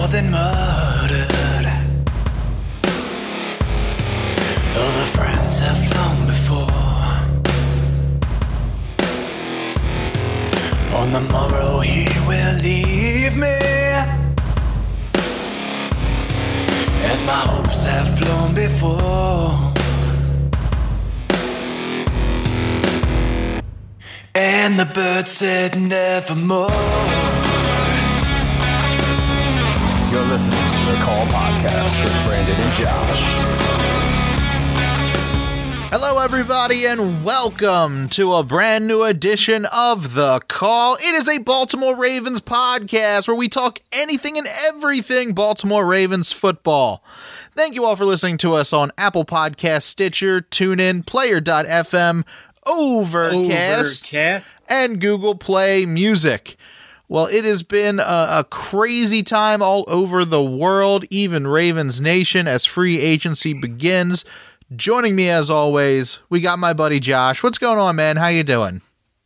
than murdered. Other friends have flown before. On the morrow he will leave me, as my hopes have flown before. And the bird said nevermore. You're listening to the Call Podcast with Brandon and Josh. Hello, everybody, and welcome to a brand new edition of The Call. It is a Baltimore Ravens podcast where we talk anything and everything Baltimore Ravens football. Thank you all for listening to us on Apple Podcasts, Stitcher, TuneIn, Player.fm, Overcast, and Google Play Music. Well, it has been a crazy time all over the world, even Ravens Nation, as free agency begins. Joining me, as always, we got my buddy Josh. What's going on, man? How you doing?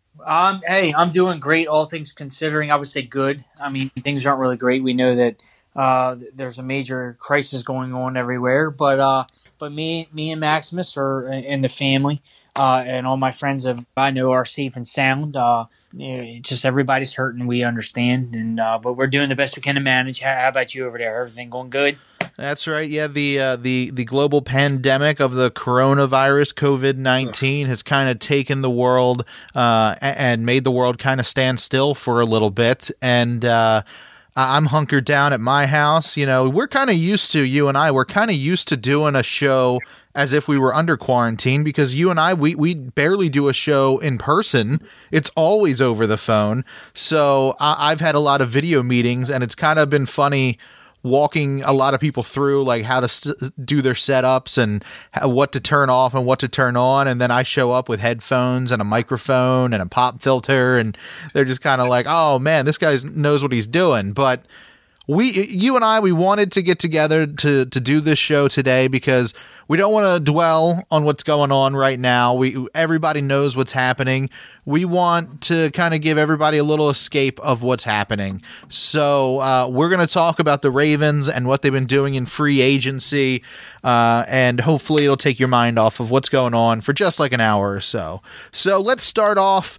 Hey, I'm doing great, all things considering. I would say good. I mean, things aren't really great. We know that there's a major crisis going on everywhere, but me and Maximus are in the family. And all my friends I know are safe and sound. Just everybody's hurting. We understand, but we're doing the best we can to manage. How about you over there? Everything going good? That's right. Yeah, the global pandemic of the coronavirus, COVID-19, has kind of taken the world and made the world kind of stand still for a little bit. And I'm hunkered down at my house. You know, we're kind of used to, you and I, we're kind of used to doing a show as if we were under quarantine, because you and I, we barely do a show in person. It's always over the phone. So I've had a lot of video meetings, and it's kind of been funny walking a lot of people through like how to do their setups and what to turn off and what to turn on. And then I show up with headphones and a microphone and a pop filter, and they're just kind of like, oh man, this guy knows what he's doing. But you and I, we wanted to get together to do this show today because we don't want to dwell on what's going on right now. Everybody knows what's happening. We want to kind of give everybody a little escape of what's happening. So we're going to talk about the Ravens and what they've been doing in free agency, and hopefully it'll take your mind off of what's going on for just like an hour or so. So let's start off.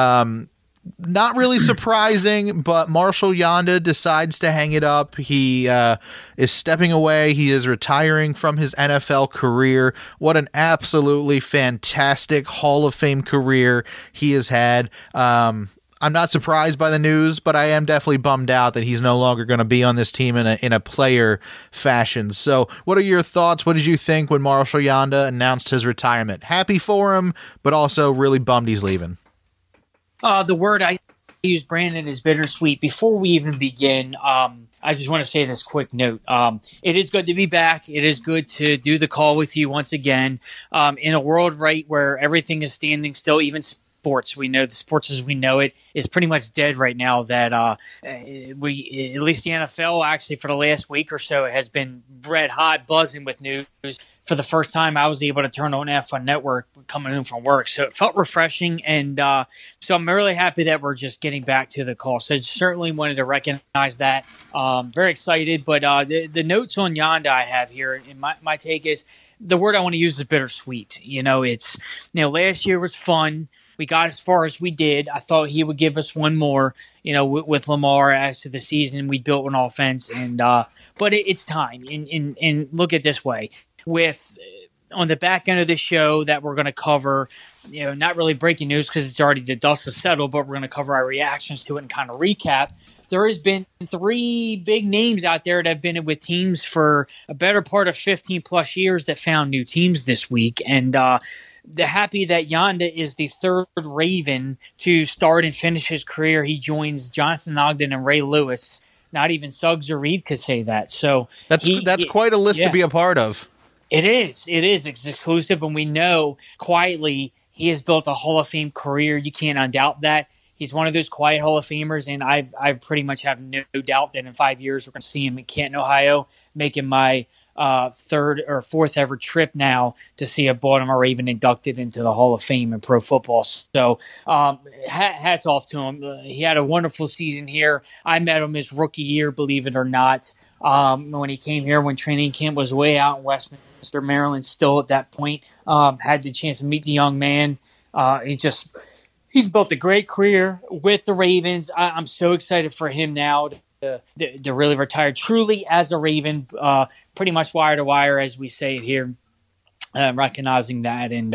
Not really surprising, but Marshall Yanda decides to hang it up. He is stepping away. He is retiring from his NFL career. What an absolutely fantastic Hall of Fame career he has had. I'm not surprised by the news, but I am definitely bummed out that he's no longer going to be on this team in a player fashion. So what are your thoughts? What did you think when Marshall Yanda announced his retirement? Happy for him, but also really bummed he's leaving. The word I use, Brandon, is bittersweet. Before we even begin, I just want to say this quick note. It is good to be back. It is good to do the call with you once again. In a world, right, where everything is standing still, even sports. We know the sports as we know it is pretty much dead right now. That we, at least the NFL, actually for the last week or so, has been red hot, buzzing with news. For the first time, I was able to turn on F1 Network coming in from work, so it felt refreshing. And so I'm really happy that we're just getting back to the call. So certainly wanted to recognize that. Very excited. But the notes on Yanda I have here, and my take is the word I want to use is bittersweet. Last year was fun. We got as far as we did. I thought he would give us one more, with Lamar as to the season. We built an offense, but it's time. And look at it this way. With on the back end of the show that we're going to cover, not really breaking news because it's already the dust has settled, but we're going to cover our reactions to it and kind of recap. There has been 3 big names out there that have been with teams for a better part of 15 plus years that found new teams this week. And the happy that Yanda is the 3rd Raven to start and finish his career. He joins Jonathan Ogden and Ray Lewis. Not even Suggs or Reed could say that. So that's quite a list to be a part of. It is. It's exclusive, and we know quietly he has built a Hall of Fame career. You can't undoubt that. He's one of those quiet Hall of Famers, and I pretty much have no doubt that in 5 years we're going to see him in Canton, Ohio, making my third or fourth ever trip now to see a Baltimore Raven inducted into the Hall of Fame in pro football. So hats off to him. He had a wonderful season here. I met him his rookie year, believe it or not, when he came here when training camp was way out in Westminster, Maryland. Still at that point, had the chance to meet the young man. He's built a great career with the Ravens. I'm so excited for him now to really retire truly as a Raven, pretty much wire to wire, as we say it here. Recognizing that, and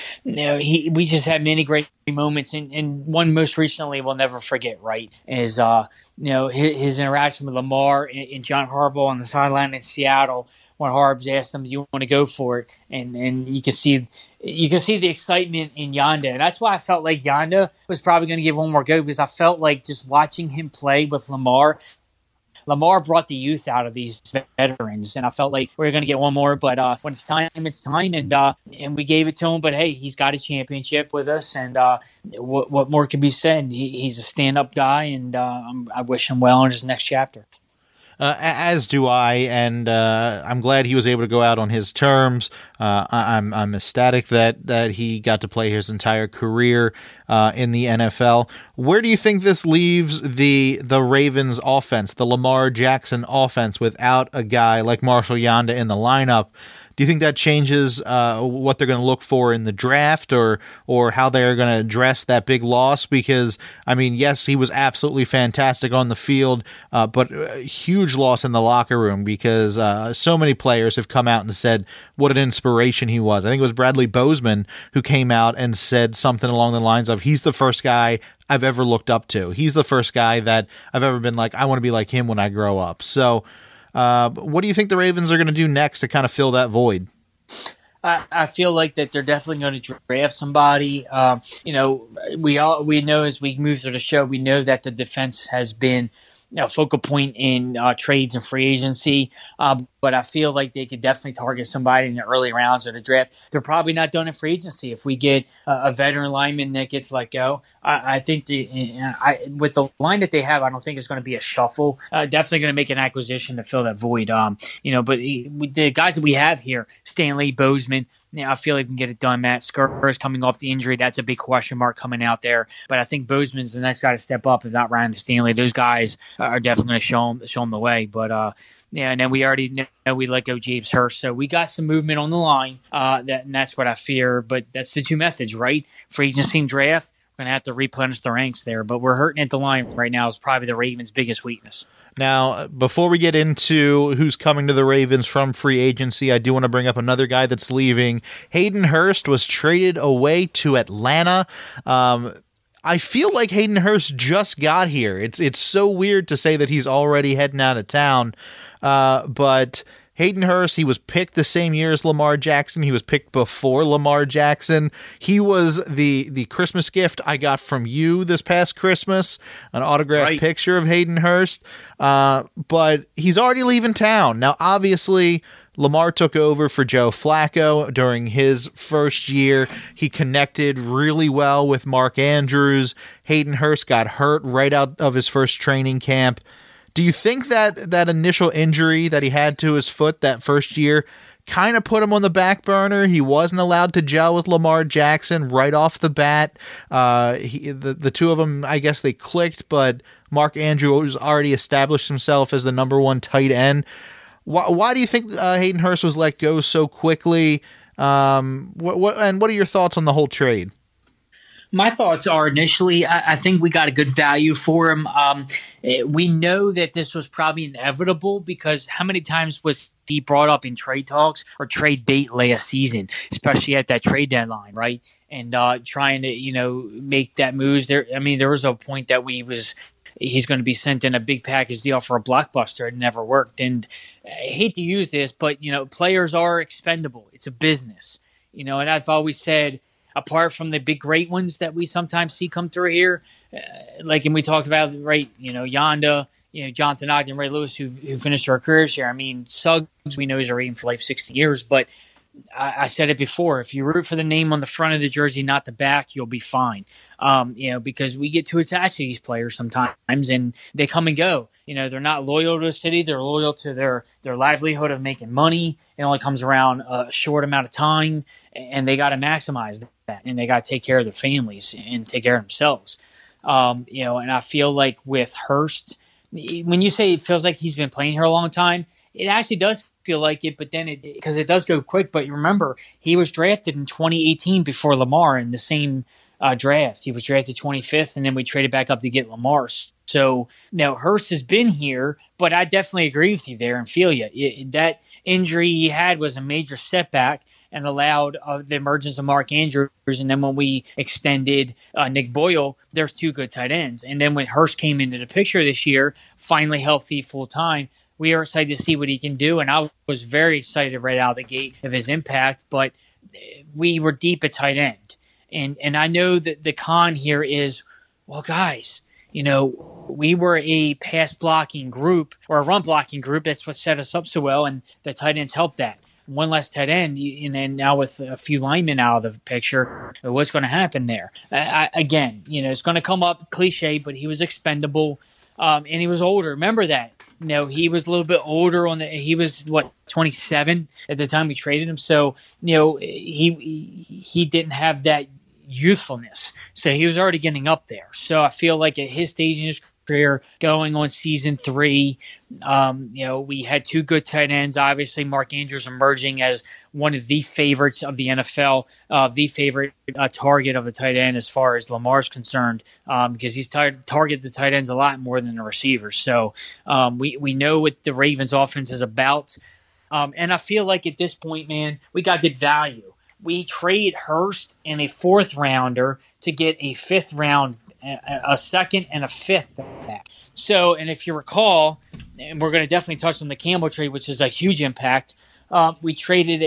we just had many great moments, and one most recently we'll never forget. Right, is his interaction with Lamar and John Harbaugh on the sideline in Seattle when Harbs asked him, "Do you want to go for it?" And you can see the excitement in Yanda, and that's why I felt like Yanda was probably going to give one more go, because I felt like just watching him play with Lamar brought the youth out of these veterans, and I felt like we were going to get one more. But when it's time, it's time, and we gave it to him. But hey, he's got a championship with us, and what more can be said? He's a stand-up guy, and I wish him well in his next chapter. As do I, and I'm glad he was able to go out on his terms. I'm ecstatic that he got to play his entire career in the NFL. Where do you think this leaves the Ravens offense, the Lamar Jackson offense, without a guy like Marshall Yanda in the lineup? Do you think that changes what they're going to look for in the draft, or how they're going to address that big loss? Because, I mean, yes, he was absolutely fantastic on the field, but a huge loss in the locker room, because so many players have come out and said what an inspiration he was. I think it was Bradley Bozeman who came out and said something along the lines of, he's the first guy I've ever looked up to. He's the first guy that I've ever been like, I want to be like him when I grow up. So, what do you think the Ravens are going to do next to kind of fill that void? I feel like that they're definitely going to draft somebody. We know as we move through the show, we know that the defense has been focal point in trades and free agency. But I feel like they could definitely target somebody in the early rounds of the draft. They're probably not done in free agency. If we get a veteran lineman that gets let go, I think with the line that they have, I don't think it's going to be a shuffle. Definitely going to make an acquisition to fill that void. But the guys that we have here, Stanley, Bozeman, I feel like we can get it done. Matt Skura is coming off the injury. That's a big question mark coming out there. But I think Bozeman's the next guy to step up, if not Ryan Stanley. Those guys are definitely going to show them the way. But, and then we already know we let go James Hurst. So we got some movement on the line, and that's what I fear. But that's the two methods, right? Free agency and draft. We're going to have to replenish the ranks there. But we're hurting at the line right now is probably the Ravens' biggest weakness. Now, before we get into who's coming to the Ravens from free agency, I do want to bring up another guy that's leaving. Hayden Hurst was traded away to Atlanta. I feel like Hayden Hurst just got here. It's so weird to say that he's already heading out of town, but Hayden Hurst, he was picked the same year as Lamar Jackson. He was picked before Lamar Jackson. He was the Christmas gift I got from you this past Christmas, an autographed picture of Hayden Hurst. But he's already leaving town. Now, obviously, Lamar took over for Joe Flacco during his first year. He connected really well with Mark Andrews. Hayden Hurst got hurt right out of his first training camp. Do you think that initial injury that he had to his foot that first year kind of put him on the back burner? He wasn't allowed to gel with Lamar Jackson right off the bat. The two of them, I guess they clicked, but Mark Andrews already established himself as the number one tight end. Why do you think Hayden Hurst was let go so quickly? What are your thoughts on the whole trade? My thoughts are initially, I think we got a good value for him. We know that this was probably inevitable because how many times was he brought up in trade talks or trade bait last season, especially at that trade deadline, right? And trying to, make that moves there. I mean, there was a point that he's going to be sent in a big package deal for a blockbuster. It never worked. And I hate to use this, but, players are expendable. It's a business, and I've always said, apart from the big great ones that we sometimes see come through here, and we talked about, right, Yanda, Jonathan Ogden, Ray Lewis, who finished their careers here. I mean, Suggs, we know he's a Raven for life, 60 years, but I said it before. If you root for the name on the front of the jersey, not the back, you'll be fine. Because we get too attached to these players sometimes, and they come and go. They're not loyal to the city. They're loyal to their livelihood of making money. It only comes around a short amount of time, and they got to maximize that, and they got to take care of their families and take care of themselves. And I feel like with Hurst, when you say it feels like he's been playing here a long time, it actually does feel like it, but then because it does go quick. But you remember, he was drafted in 2018 before Lamar in the same draft. He was drafted 25th, and then we traded back up to get Lamar. So now Hurst has been here, but I definitely agree with you there and feel you. That injury he had was a major setback and allowed the emergence of Mark Andrews. And then when we extended Nick Boyle, there's two good tight ends. And then when Hurst came into the picture this year, finally healthy full time, we are excited to see what he can do. And I was very excited right out of the gate of his impact, but we were deep at tight end. And I know that the con here is, well, guys, we were a pass blocking group or a run blocking group. That's what set us up so well, and the tight ends helped that. One less tight end, and then now with a few linemen out of the picture, what's going to happen there? Again, it's going to come up cliche, but he was expendable, and he was older. Remember that. He was a little bit older he was 27 at the time we traded him. So, he didn't have that youthfulness. So he was already getting up there. So I feel like at his stage in his career, going on season 3, we had two good tight ends. Obviously, Mark Andrews emerging as one of the favorites of the NFL, the favorite target of a tight end as far as Lamar's concerned, because he's targeted the tight ends a lot more than the receivers. So we know what the Ravens offense is about. And I feel like at this point, man, we got good value. We trade Hurst and a 4th rounder to get a 5th round, a 2nd and a 5th back. So, and if you recall, and we're going to definitely touch on the Campbell trade, which is a huge impact. We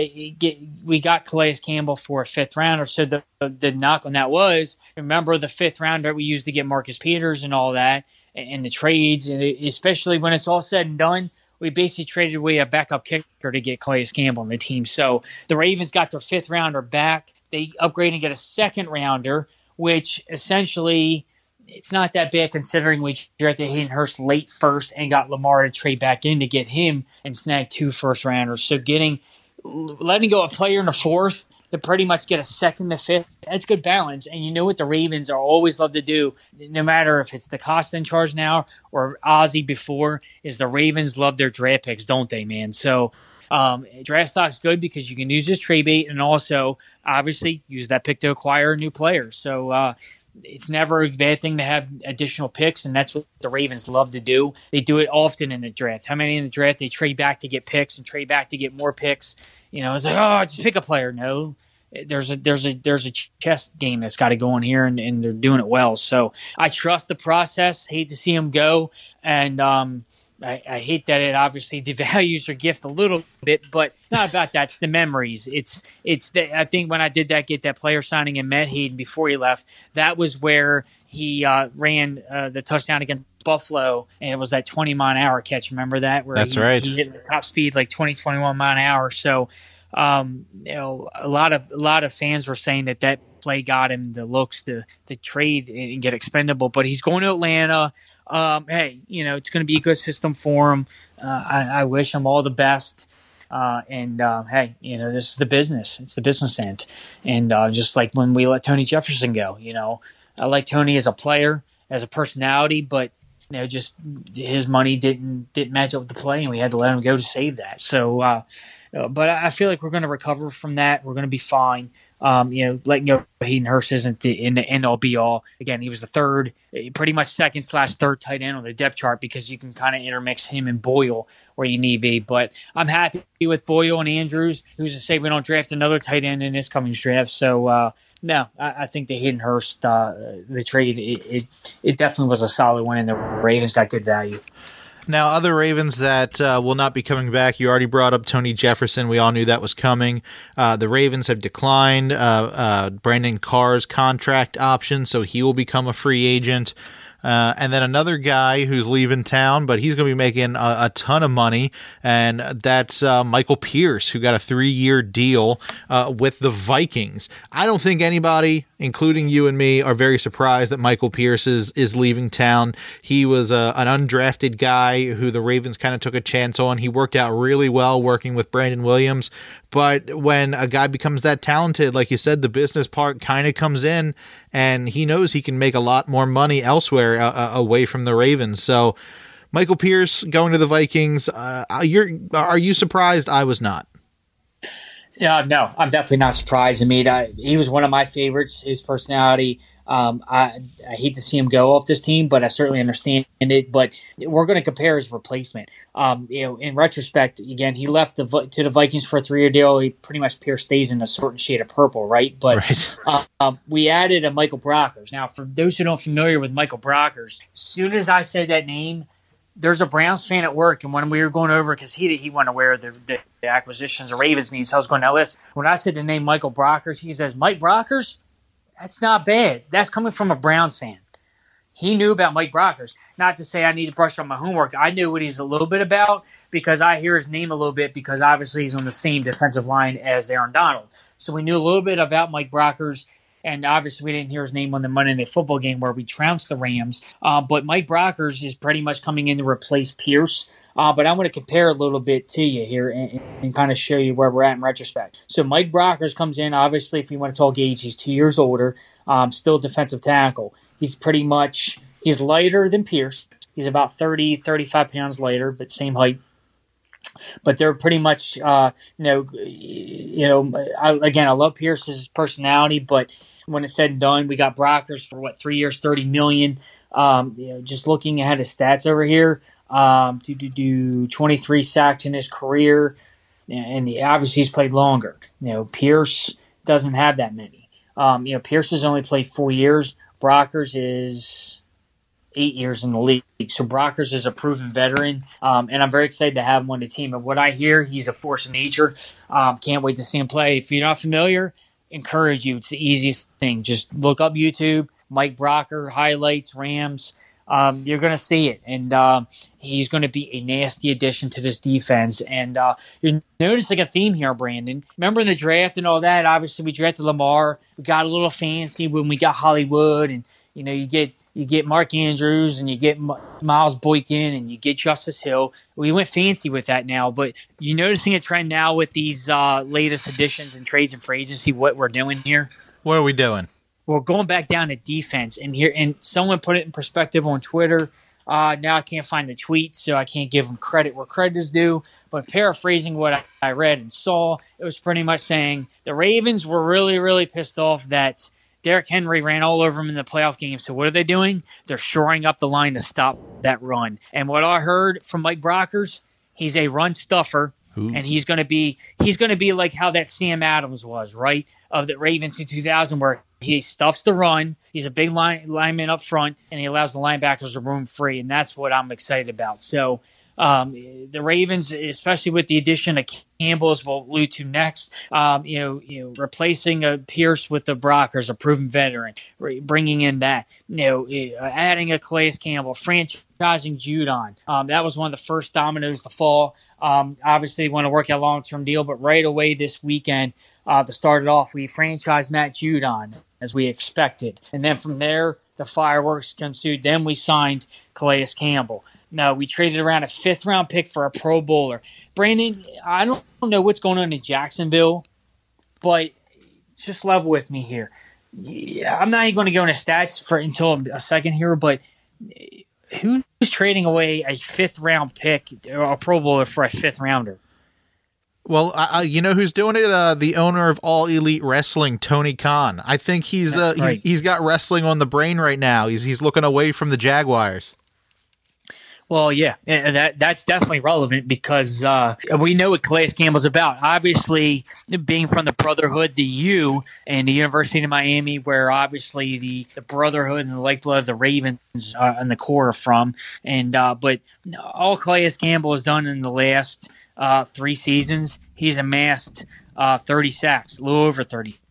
got Calais Campbell for a 5th rounder. So the knock on that was, remember the 5th rounder we used to get Marcus Peters and all that, and the trades, and especially when it's all said and done, we basically traded away a backup kicker to get Calais Campbell on the team. So the Ravens got their 5th rounder back. They upgrade and get a 2nd rounder, which essentially it's not that bad considering we drafted Hayden Hurst late first and got Lamar to trade back in to get him and snag 2 first rounders. So letting go a player in the 4th to pretty much get a 2nd to 5th, that's good balance. And you know what the Ravens are always love to do, no matter if it's DeCosta in charge now or Ozzie before, is the Ravens love their draft picks, don't they, man? So draft stock's good because you can use this trade bait and also obviously use that pick to acquire a new player. So it's never a bad thing to have additional picks, and that's what the Ravens love to do. They do it often in the draft. How many in the draft they trade back to get picks and trade back to get more picks? It's like, just pick a player. No, there's a chess game that's got to go on here, and they're doing it well. So I trust the process. Hate to see them go, and I hate that it obviously devalues your gift a little bit, but it's not about that. It's the memories. I think when I did get that player signing and met Hayden before he left, that was where he ran the touchdown against Buffalo, and it was that 20-mile-an-hour catch. Remember that? That's right. He hit the top speed like 21 mile an hour. So a lot of fans were saying that play got him the looks to trade and get expendable, but he's going to Atlanta. Hey, it's going to be a good system for him. I wish him all the best. Hey, this is the business. It's the business end. And just like when we let Tony Jefferson go, I like Tony as a player, as a personality, but just his money didn't match up with the play, and we had to let him go to save that. So, but I feel like we're going to recover from that. We're going to be fine. Letting go Hayden Hurst isn't the end-all be-all. Again, he was the pretty much 2nd/3rd tight end on the depth chart because you can kind of intermix him and Boyle where you need be. But I'm happy with Boyle and Andrews. Who's to say we don't draft another tight end in this coming draft? So, no, I think the Hayden Hurst, the trade, it definitely was a solid one, and the Ravens got good value. Now, other Ravens that will not be coming back, you already brought up Tony Jefferson. We all knew that was coming. The Ravens have declined Brandon Carr's contract option, so he will become a free agent. And then another guy who's leaving town, but he's going to be making a ton of money, and that's Michael Pierce, who got a 3-year deal with the Vikings. I don't think anybody, including you and me, are very surprised that Michael Pierce is leaving town. He was an undrafted guy who the Ravens kind of took a chance on. He worked out really well working with Brandon Williams. But when a guy becomes that talented, like you said, the business part kind of comes in, and he knows he can make a lot more money elsewhere away from the Ravens. So Michael Pierce going to the Vikings, are you surprised? I was not. No, I'm definitely not surprised. I mean, he was one of my favorites. His personality, I hate to see him go off this team, but I certainly understand it. But we're going to compare his replacement. In retrospect, again, he left to the Vikings for a 3-year deal. He pretty much Pierce stays in a certain shade of purple, right? But right. We added a Michael Brockers. Now, for those who don't familiar with Michael Brockers, as soon as I said that name, there's a Browns fan at work, and when we were going over, because he wasn't aware of the acquisitions of Ravens needs, so I was going down the list. When I said the name Michael Brockers, he says, Mike Brockers? That's not bad. That's coming from a Browns fan. He knew about Mike Brockers. Not to say I need to brush on my homework. I knew what he's a little bit about because I hear his name a little bit because obviously he's on the same defensive line as Aaron Donald. So we knew a little bit about Mike Brockers. And obviously, we didn't hear his name on the Monday Night Football game where we trounced the Rams. But Mike Brockers is pretty much coming in to replace Pierce. But I'm going to compare a little bit to you here and kind of show you where we're at in retrospect. So Mike Brockers comes in. Obviously, if you want to talk age, he's 2 years older. Still defensive tackle. He's lighter than Pierce. He's about 30, 35 pounds lighter, but same height. But they're pretty much, I love Pierce's personality, but when it's said and done, we got Brockers for 3 years, $30 million. Just looking at his stats over here, 23 sacks in his career, and obviously he's played longer. Pierce doesn't have that many. Pierce has only played 4 years. Brockers is 8 years in the league. So Brockers is a proven veteran, and I'm very excited to have him on the team. And what I hear, he's a force of nature. Can't wait to see him play. If you're not familiar, encourage you. It's the easiest thing. Just look up YouTube, Mike Brocker, highlights, Rams. You're going to see it. And he's going to be a nasty addition to this defense. And you're noticing a theme here, Brandon. Remember in the draft and all that, obviously we drafted Lamar. We got a little fancy when we got Hollywood. And, you get Mark Andrews and you get Miles Boykin and you get Justice Hill. We went fancy with that now, but you're noticing a trend now with these latest additions and trades and free agency, what we're doing here. What are we doing? We're going back down to defense, and someone put it in perspective on Twitter. Now I can't find the tweet, so I can't give them credit where credit is due. But paraphrasing what I read and saw, it was pretty much saying the Ravens were really, really pissed off that Derrick Henry ran all over him in the playoff game. So what are they doing? They're shoring up the line to stop that run. And what I heard from Mike Brockers, he's a run stuffer. Ooh. And he's going to be like how that Sam Adams was, right? Of the Ravens in 2000, where he stuffs the run. He's a big lineman up front, and he allows the linebackers to roam free. And that's what I'm excited about. So the Ravens, especially with the addition of Campbell, as we'll allude to next, replacing Pierce with the Brockers, a proven veteran, bringing in that, adding a Calais Campbell, franchising Judon. That was one of the first dominoes to fall. Obviously, they want to work out a long-term deal, but right away this weekend, to start it off, we franchised Matt Judon, as we expected. And then from there, the fireworks ensued. Then we signed Calais Campbell. No, we traded around a 5th-round pick for a Pro Bowler. Brandon, I don't know what's going on in Jacksonville, but just level with me here. I'm not even going to go into stats until a second here, but who's trading away a 5th-round pick or a Pro Bowler for a 5th-rounder? Well, you know who's doing it? The owner of All Elite Wrestling, Tony Khan. I think he's got wrestling on the brain right now. He's looking away from the Jaguars. Well, yeah, that's definitely relevant because we know what Calais Campbell's about. Obviously, being from the Brotherhood, the U, and the University of Miami, where obviously the Brotherhood and the lifeblood of the Ravens and the core are from. And but all Calais Campbell has done in the last 3 seasons, he's amassed 30 sacks, a little over 30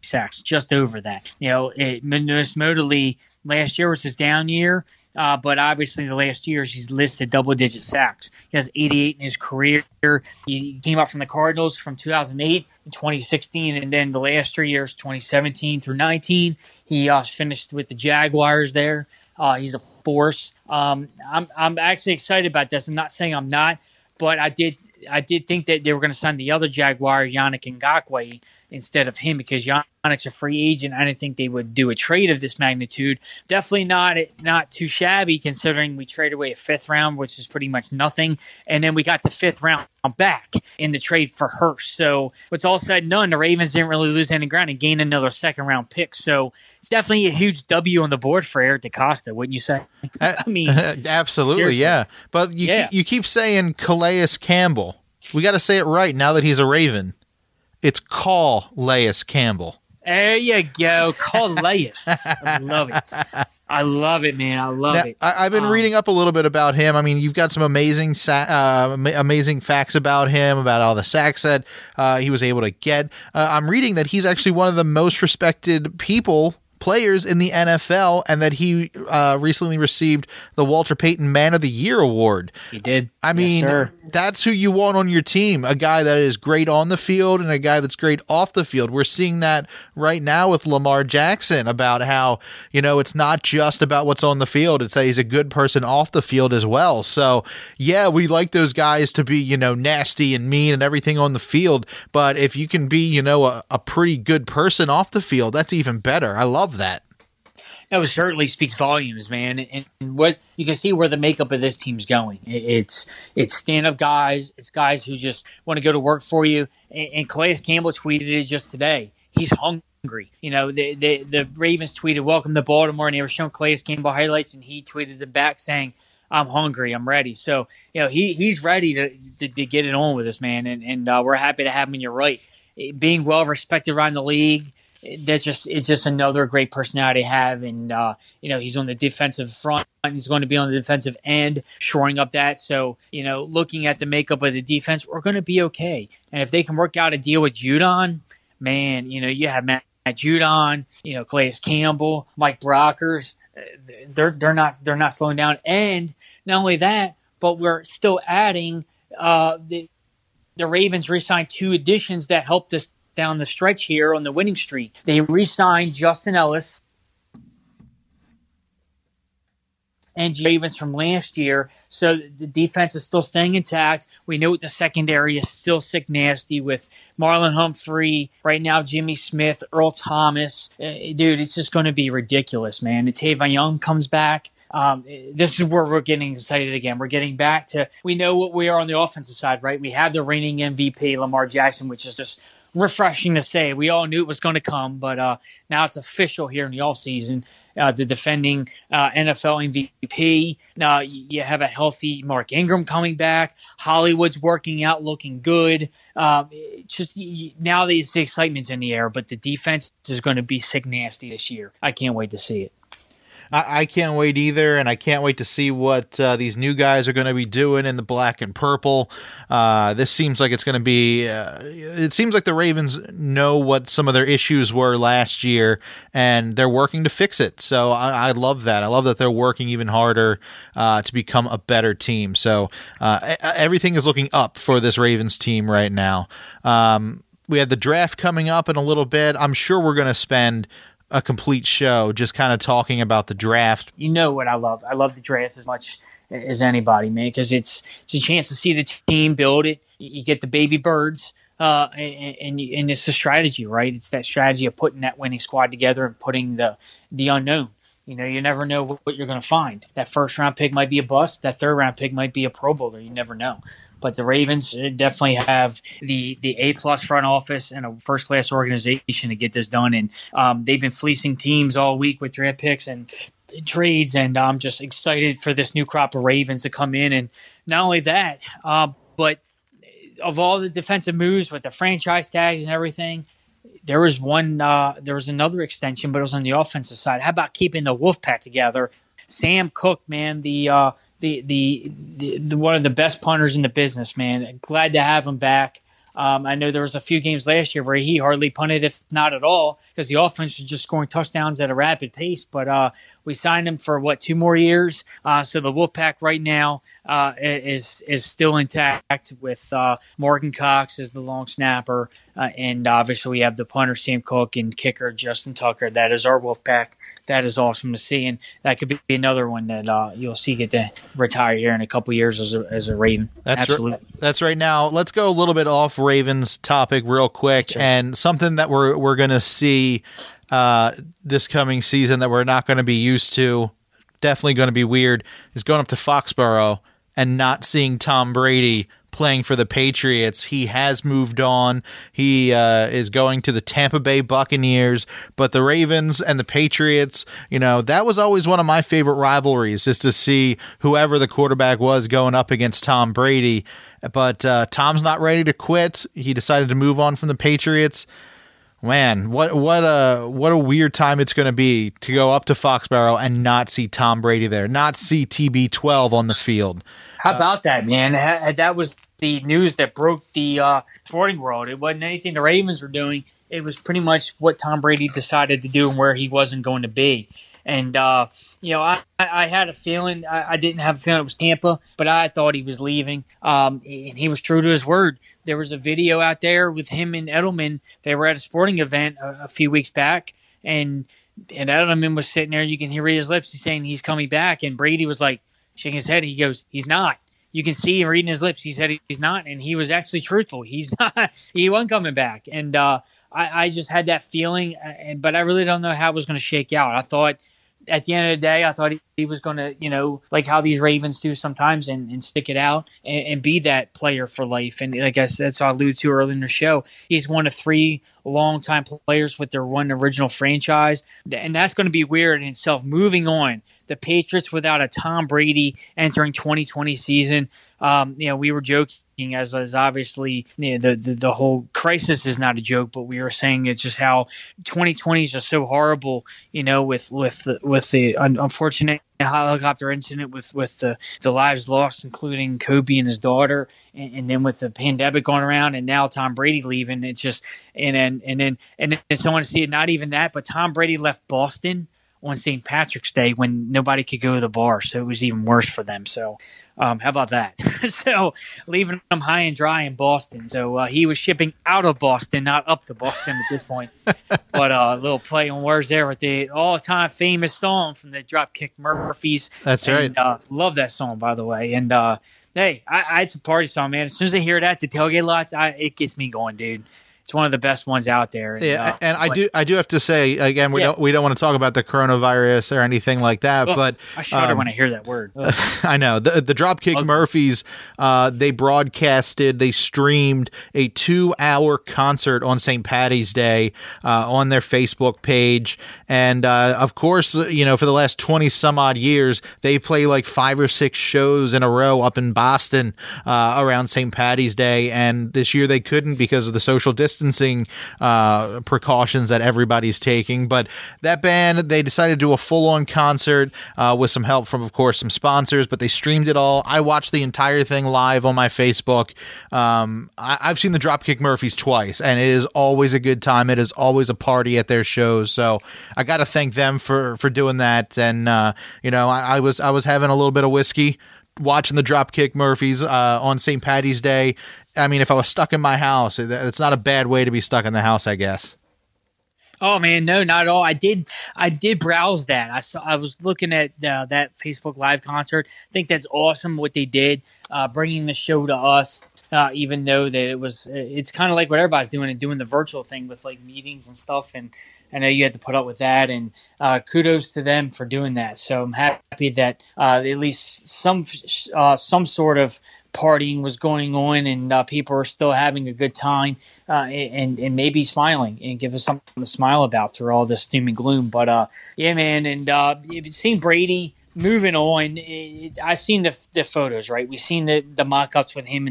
sacks, just over that. Most notably, last year was his down year, but obviously in the last years he's listed double-digit sacks. He has 88 in his career. He came up from the Cardinals from 2008 and 2016, and then the last 3 years, 2017 through 19, he finished with the Jaguars there. He's a force. I'm actually excited about this. I'm not saying I'm not, but I did think that they were going to sign the other Jaguar, Yannick Ngakoue, instead of him, because Yannick's a free agent. I didn't think they would do a trade of this magnitude. Definitely not too shabby, considering we traded away a 5th round, which is pretty much nothing, and then we got the 5th round back in the trade for Hurst. So what's all said and done, the Ravens didn't really lose any ground and gained another 2nd round pick. So it's definitely a huge W on the board for Eric DeCosta, wouldn't you say? I mean, absolutely, seriously. yeah. But you keep saying Calais Campbell. We got to say it right now that he's a Raven. It's Calais Campbell. There you go. Calais. I love it. I love it, man. I love it. I've been reading up a little bit about him. I mean, you've got some amazing facts about him, about all the sacks that he was able to get. I'm reading that he's actually one of the most respected players in the NFL, and that he recently received the Walter Payton Man of the Year award. He did. I mean, that's who you want on your team, a guy that is great on the field and a guy that's great off the field. We're seeing that right now with Lamar Jackson, about how, it's not just about what's on the field. It's that he's a good person off the field as well. So, yeah, we like those guys to be, nasty and mean and everything on the field. But if you can be, a pretty good person off the field, that's even better. I love that. That certainly speaks volumes, man. And what you can see where the makeup of this team's going. It's stand-up guys. It's guys who just want to go to work for you. And Calais Campbell tweeted it just today. He's hungry. The Ravens tweeted, "Welcome to Baltimore," and they were showing Calais Campbell highlights, and he tweeted them back saying, "I'm hungry. I'm ready." So, he's ready to get it on with us, man. And we're happy to have him. And you're right. Being well respected around the league, it's just another great personality to have. And he's on the defensive front. He's going to be on the defensive end, shoring up that. So, looking at the makeup of the defense, we're going to be okay. And if they can work out a deal with Judon, man, you have Matt Judon, Calais Campbell, Mike Brockers. They're not slowing down. And not only that, but we're still adding the Ravens re-signed 2 additions that helped us down the stretch here on the winning streak. They re-signed Justin Ellis and Ravens from last year, so the defense is still staying intact. We know the secondary is still sick nasty with Marlon Humphrey, right now Jimmy Smith, Earl Thomas. Dude, it's just going to be ridiculous, man. Tavon Young comes back. This is where we're getting excited again. We're getting back to, we know what we are on the offensive side, right? We have the reigning MVP, Lamar Jackson, which is just refreshing to say. We all knew it was going to come, but now it's official here in the offseason. The defending NFL MVP. You have a healthy Mark Ingram coming back. Hollywood's working out, looking good. Now the excitement's in the air, but the defense is going to be sick nasty this year. I can't wait to see it. I can't wait either, and I can't wait to see what these new guys are going to be doing in the black and purple. This seems like it's going to be it seems like the Ravens know what some of their issues were last year, and they're working to fix it. So I love that. I love that they're working even harder to become a better team. So everything is looking up for this Ravens team right now. We have the draft coming up in a little bit. I'm sure we're going to spend a complete show just kind of talking about the draft. You know what I love? I love the draft as much as anybody, man, because it's a chance to see the team build it. You get the baby birds, and it's a strategy, right? It's that strategy of putting that winning squad together and putting the unknown. You never know what you're going to find. That first-round pick might be a bust. That third-round pick might be a Pro Bowler. You never know. But the Ravens definitely have the A-plus front office and a first-class organization to get this done. And they've been fleecing teams all week with draft picks and trades, and I'm just excited for this new crop of Ravens to come in. And not only that, but of all the defensive moves with the franchise tags and everything, there was another extension, but it was on the offensive side. How about keeping the Wolfpack together? Sam Cook, man, the one of the best punters in the business, man. Glad to have him back. I know there was a few games last year where he hardly punted, if not at all, because the offense was just scoring touchdowns at a rapid pace. But we signed him for 2 more years. So the Wolfpack right now is still intact with Morgan Cox as the long snapper, and obviously we have the punter Sam Cook and kicker Justin Tucker. That is our Wolfpack. That is awesome to see, and that could be another one that you'll see get to retire here in a couple years as a Raven. Absolutely. That's right. Now let's go a little bit off Ravens topic real quick, Sure. and something that we're going to see this coming season that we're not going to be used to, definitely going to be weird, is going up to Foxborough and not seeing Tom Brady playing for the Patriots. He has moved on. He is going to the Tampa Bay Buccaneers, but the Ravens and the Patriots, that was always one of my favorite rivalries, is to see whoever the quarterback was going up against Tom Brady. But Tom's not ready to quit. He decided to move on from the Patriots. Man, what a weird time it's going to be to go up to Foxborough and not see Tom Brady there, not see TB12 on the field. How about that, man? That was the news that broke the sporting world. It wasn't anything the Ravens were doing. It was pretty much what Tom Brady decided to do and where he wasn't going to be. And, I had a feeling. I didn't have a feeling it was Tampa, but I thought he was leaving. And he was true to his word. There was a video out there with him and Edelman. They were at a sporting event a few weeks back, and Edelman was sitting there. You can hear his lips. He's saying he's coming back. And Brady was like shaking his head. He goes, he's not. You can see him reading his lips. He said he's not, and he was actually truthful. He's not. He wasn't coming back. And I just had that feeling, but I really don't know how it was going to shake out. I thought at the end of the day, I thought he was going to, like how these Ravens do sometimes and stick it out and be that player for life. And I guess that's what I alluded to earlier in the show. He's one of 3 longtime players with their one original franchise. And that's going to be weird in itself. Moving on, the Patriots without a Tom Brady entering 2020 season. We were joking as obviously the whole crisis is not a joke, but we were saying it's just how 2020 is just so horrible, with the unfortunate helicopter incident with the lives lost, including Kobe and his daughter, and then with the pandemic going around, and now Tom Brady leaving. It's just and then someone to see it. Not even that, but Tom Brady left Boston on St. Patrick's Day when nobody could go to the bar, so it was even worse for them. So how about that? So leaving them high and dry in Boston. So he was shipping out of Boston, not up to Boston at this point. But a little play on words there with the all-time famous song from the Dropkick Murphys. That's right. Love that song, by the way. And hey, it's a party song, man. As soon as I hear that, the tailgate lots, it gets me going, dude. It's one of the best ones out there. Yeah, and I do have to say again, we don't want to talk about the coronavirus or anything like that. But I shudder when I hear that word. I know the Dropkick Murphys. They streamed a 2-hour concert on St. Paddy's Day on their Facebook page, and of course, for the last 20 some odd years, they play like 5 or 6 shows in a row up in Boston around St. Paddy's Day, and this year they couldn't because of the social distancing precautions that everybody's taking. But that band, they decided to do a full-on concert with some help from, of course, some sponsors, but they streamed it all. I watched the entire thing live on my Facebook. I've seen the Dropkick Murphys twice, and it is always a good time. It is always a party at their shows. So I got to thank them for doing that. And I was having a little bit of whiskey watching the Dropkick Murphys on St. Paddy's Day. I mean, if I was stuck in my house, it's not a bad way to be stuck in the house, I guess. Oh man, no, not at all. I did browse that. I was looking at that Facebook Live concert. I think that's awesome what they did, bringing the show to us. Even though that it's kind of like what everybody's doing and doing the virtual thing with like meetings and stuff. And I know you had to put up with that, and kudos to them for doing that. So I'm happy that at least some sort of partying was going on, and people are still having a good time, and maybe smiling and give us something to smile about through all this doom and gloom. But yeah, man, and seeing Brady moving on, I seen the photos, right? We seen the mock-ups with him in the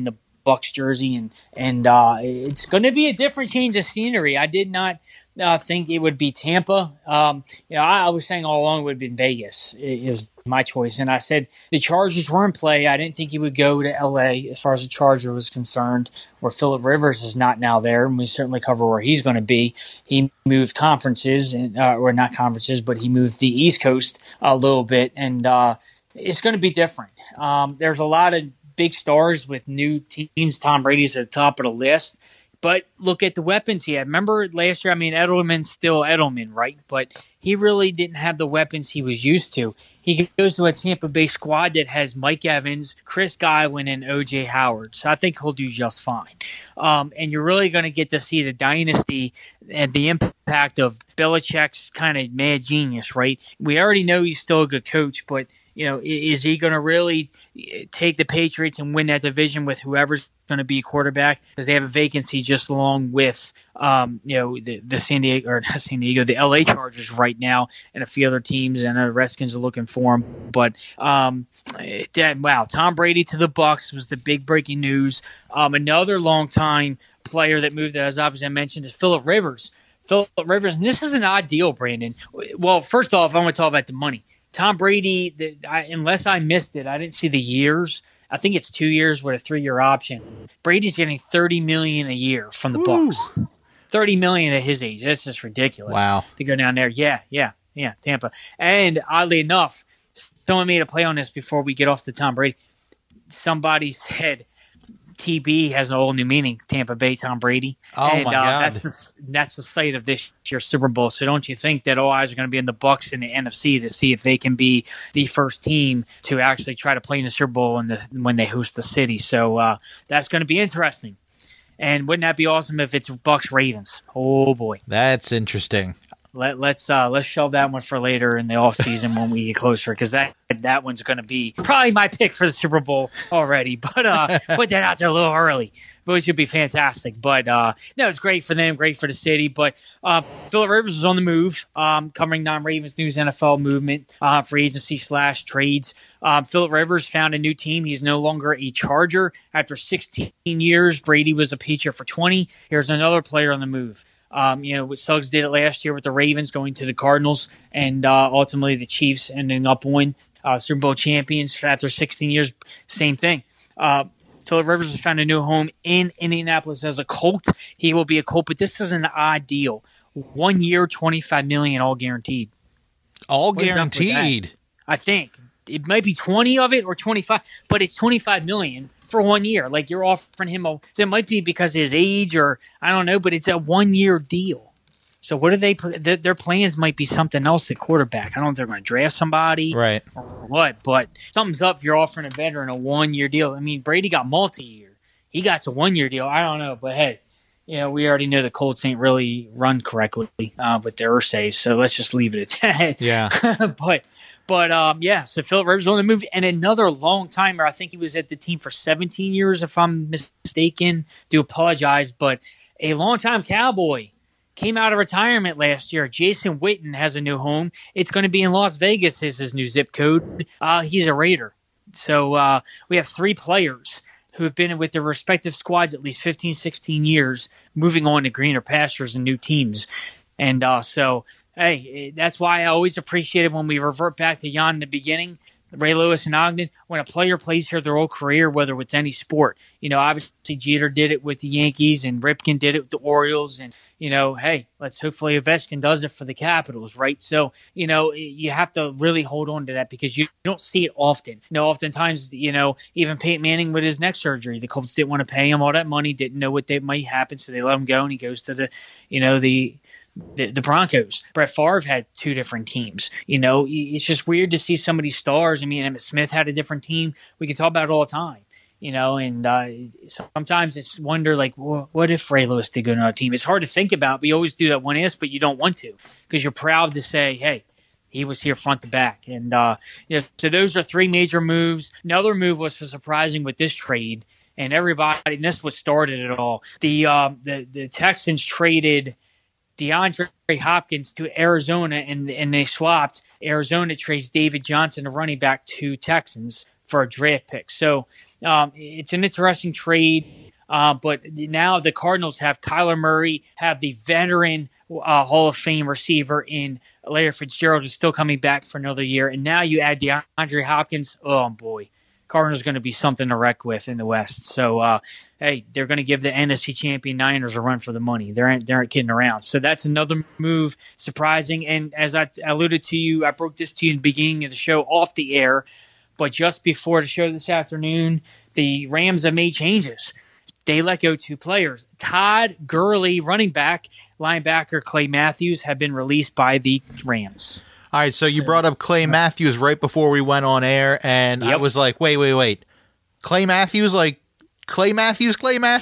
Bucks jersey, and it's going to be a different change of scenery. I did not think it would be Tampa. I was saying all along it would have been Vegas. It was my choice, and I said the Chargers were in play. I didn't think he would go to L.A. as far as the Charger was concerned, where Phillip Rivers is not now there, and we certainly cover where he's going to be. He moved conferences, or not conferences, but he moved the East Coast a little bit, and it's going to be different. There's a lot of big stars with new teams. Tom Brady's at the top of the list. But look at the weapons he had. Remember last year, Edelman's still Edelman, right? But he really didn't have the weapons he was used to. He goes to a Tampa Bay squad that has Mike Evans, Chris Godwin, and O.J. Howard. So I think he'll do just fine. And you're really going to get to see the dynasty and the impact of Belichick's kind of mad genius, right? We already know he's still a good coach, but is he going to really take the Patriots and win that division with whoever's going to be quarterback? Because they have a vacancy just along with, the San Diego, or not San Diego, the LA Chargers right now, and a few other teams, and the Redskins are looking for him. But, Tom Brady to the Bucks was the big breaking news. Another longtime player that moved, as obviously I mentioned, is Phillip Rivers. Phillip Rivers, and this is an odd deal, Brandon. Well, first off, I want to talk about the money. Tom Brady, unless I missed it, I didn't see the years. I think it's 2 years with a 3-year option. Brady's getting $30 million a year from the Bucks. $30 million at his age. That's just ridiculous. Wow. To go down there. Yeah, Tampa. And oddly enough, someone made a play on this before we get off to Tom Brady. Somebody said TB has a whole new meaning, Tampa Bay Tom Brady. Oh, my God. That's the site of this year's Super Bowl. So don't you think that all eyes are going to be in the Bucks and the NFC to see if they can be the first team to actually try to play in the Super Bowl when they host the city. So that's going to be interesting. And wouldn't that be awesome if it's Bucks Ravens? Oh, boy. That's interesting. Let's shelve that one for later in the offseason when we get closer, because that one's going to be probably my pick for the Super Bowl already. But put that out there a little early. But it should be fantastic. But no, it's great for them, great for the city. But Phillip Rivers is on the move, covering non-Ravens news, NFL movement, free agency / trades. Phillip Rivers found a new team. He's no longer a Charger. After 16 years, Brady was a Patriot for 20. Here's another player on the move. Suggs did it last year with the Ravens going to the Cardinals, and ultimately the Chiefs ending up winning Super Bowl champions after 16 years. Same thing. Phillip Rivers has found a new home in Indianapolis as a Colt. He will be a Colt, but this is an odd deal. 1 year, $25 million, all guaranteed. All guaranteed. I think it might be 20 of it or 25, but it's $25 million. For 1 year. Like, you're offering him it might be because of his age, or I don't know, but it's a 1 year deal. So what do their plans might be something else at quarterback. I don't know if they're going to draft somebody, right, or what, but something's up if you're offering a veteran a 1 year deal. Brady got multi-year. He got a 1 year deal. I don't know, but hey, we already know the Colts ain't really run correctly with their Irsay, so let's just leave it at that. Yeah. So Phillip Rivers on the move, and another long timer. I think he was at the team for 17 years, if I'm mistaken. Do apologize, but a long-time Cowboy came out of retirement last year. Jason Witten has a new home. It's going to be in Las Vegas, is his new zip code. He's a Raider. So we have 3 players who have been with their respective squads at least 15, 16 years, moving on to greener pastures and new teams. And hey, that's why I always appreciate it when we revert back to Jan in the beginning, Ray Lewis and Ogden, when a player plays here their whole career, whether it's any sport. Obviously Jeter did it with the Yankees, and Ripken did it with the Orioles, and, hey, let's hopefully Ovechkin does it for the Capitals, right? So, you have to really hold on to that, because you don't see it often. Oftentimes, even Peyton Manning with his neck surgery, the Colts didn't want to pay him all that money, didn't know what might happen, so they let him go, and he goes to the Broncos. Brett Favre had 2 different teams. It's just weird to see some of these stars. Emmitt Smith had a different team. We can talk about it all the time. And sometimes it's wonder, like, what if Ray Lewis did go to another team? It's hard to think about, but you always do that one if, but you don't want to, because you're proud to say, hey, he was here front to back. And so those are 3 major moves. Another move was surprising with this trade, and everybody, and this is what started it all. The Texans traded DeAndre Hopkins to Arizona, and they swapped. Arizona trades David Johnson, a running back, to Texans for a draft pick. So it's an interesting trade. But now the Cardinals have Kyler Murray, have the veteran Hall of Fame receiver in Larry Fitzgerald, who's still coming back for another year. And now you add DeAndre Hopkins. Oh, boy. Cardinals going to be something to wreck with in the West. So, hey, they're going to give the NFC champion Niners a run for the money. They aren't kidding around. So that's another move, surprising. And as I alluded to you, I broke this to you in the beginning of the show off the air, but just before the show this afternoon, the Rams have made changes. They let go 2 players. Todd Gurley, running back, linebacker Clay Matthews have been released by the Rams. All right, so you brought up Clay Matthews right before we went on air, and I was like, wait. Clay Matthews, like Clay Matthews?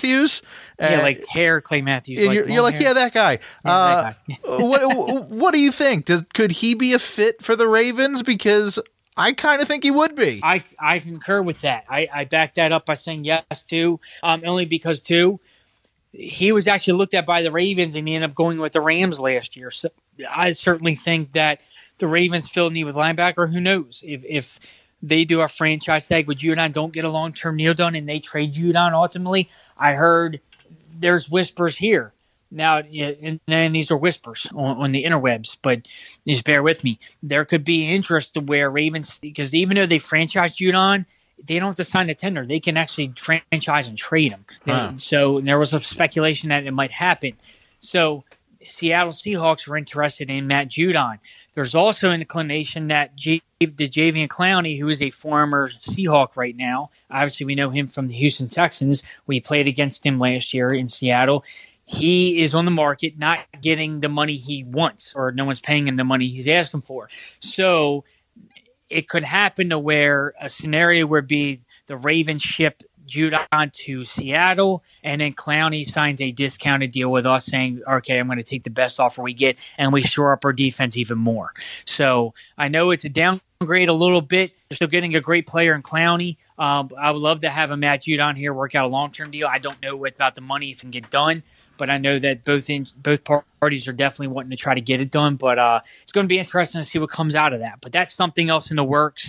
Yeah, like hair Clay Matthews. And you're like, hair. yeah, that guy. Yeah, that guy. What do you think? Could he be a fit for the Ravens? Because I kind of think he would be. I concur with that. I back that up by saying yes, too, only because, too, he was actually looked at by the Ravens, and he ended up going with the Rams last year. So I certainly think that the Ravens fill need with linebacker. Who knows? If they do a franchise tag with Judon, don't get a long-term deal done, and they trade Judon ultimately, I heard there's whispers here. Now, and then these are whispers on the interwebs, but just bear with me. There could be interest to where Ravens, because even though they franchised Judon, they don't have to sign a tender. They can actually franchise and trade him. Huh. So there was a speculation that it might happen. So Seattle Seahawks were interested in Matt Judon. There's also an inclination that Jadeveon Clowney, who is a former Seahawk right now, obviously we know him from the Houston Texans. We played against him last year in Seattle. He is on the market, not getting the money he wants, or no one's paying him the money he's asking for. So it could happen to where a scenario would be the Ravens ship Judon to Seattle, and then Clowney signs a discounted deal with us saying, okay, I'm going to take the best offer we get, and we shore up our defense even more. So I know it's a downgrade a little bit. They're still getting a great player in Clowney. I would love to have a Matt Judon here work out a long-term deal. I don't know what about the money if it can get done, but I know that both parties are definitely wanting to try to get it done. But it's going to be interesting to see what comes out of that. But that's something else in the works.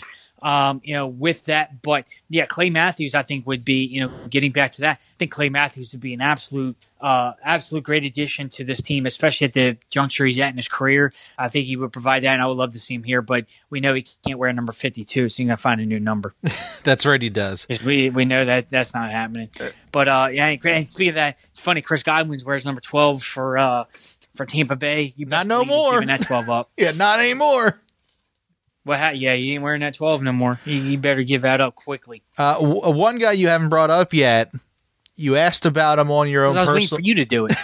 With that. But yeah, Clay Matthews, I think would be, getting back to that, I think Clay Matthews would be an absolute great addition to this team, especially at the juncture he's at in his career. I think he would provide that, and I would love to see him here, but we know he can't wear number 52, so he's going to find a new number. That's right, he does. We know that that's not happening. But and speaking of that, it's funny, Chris Godwin wears number 12 for Tampa Bay. You not no more. Giving that 12 up. Yeah, not anymore. Well, yeah, you ain't wearing that 12 no more. You better give that up quickly. One guy you haven't brought up yet, you asked about him on your own personal... I was waiting for you to do it.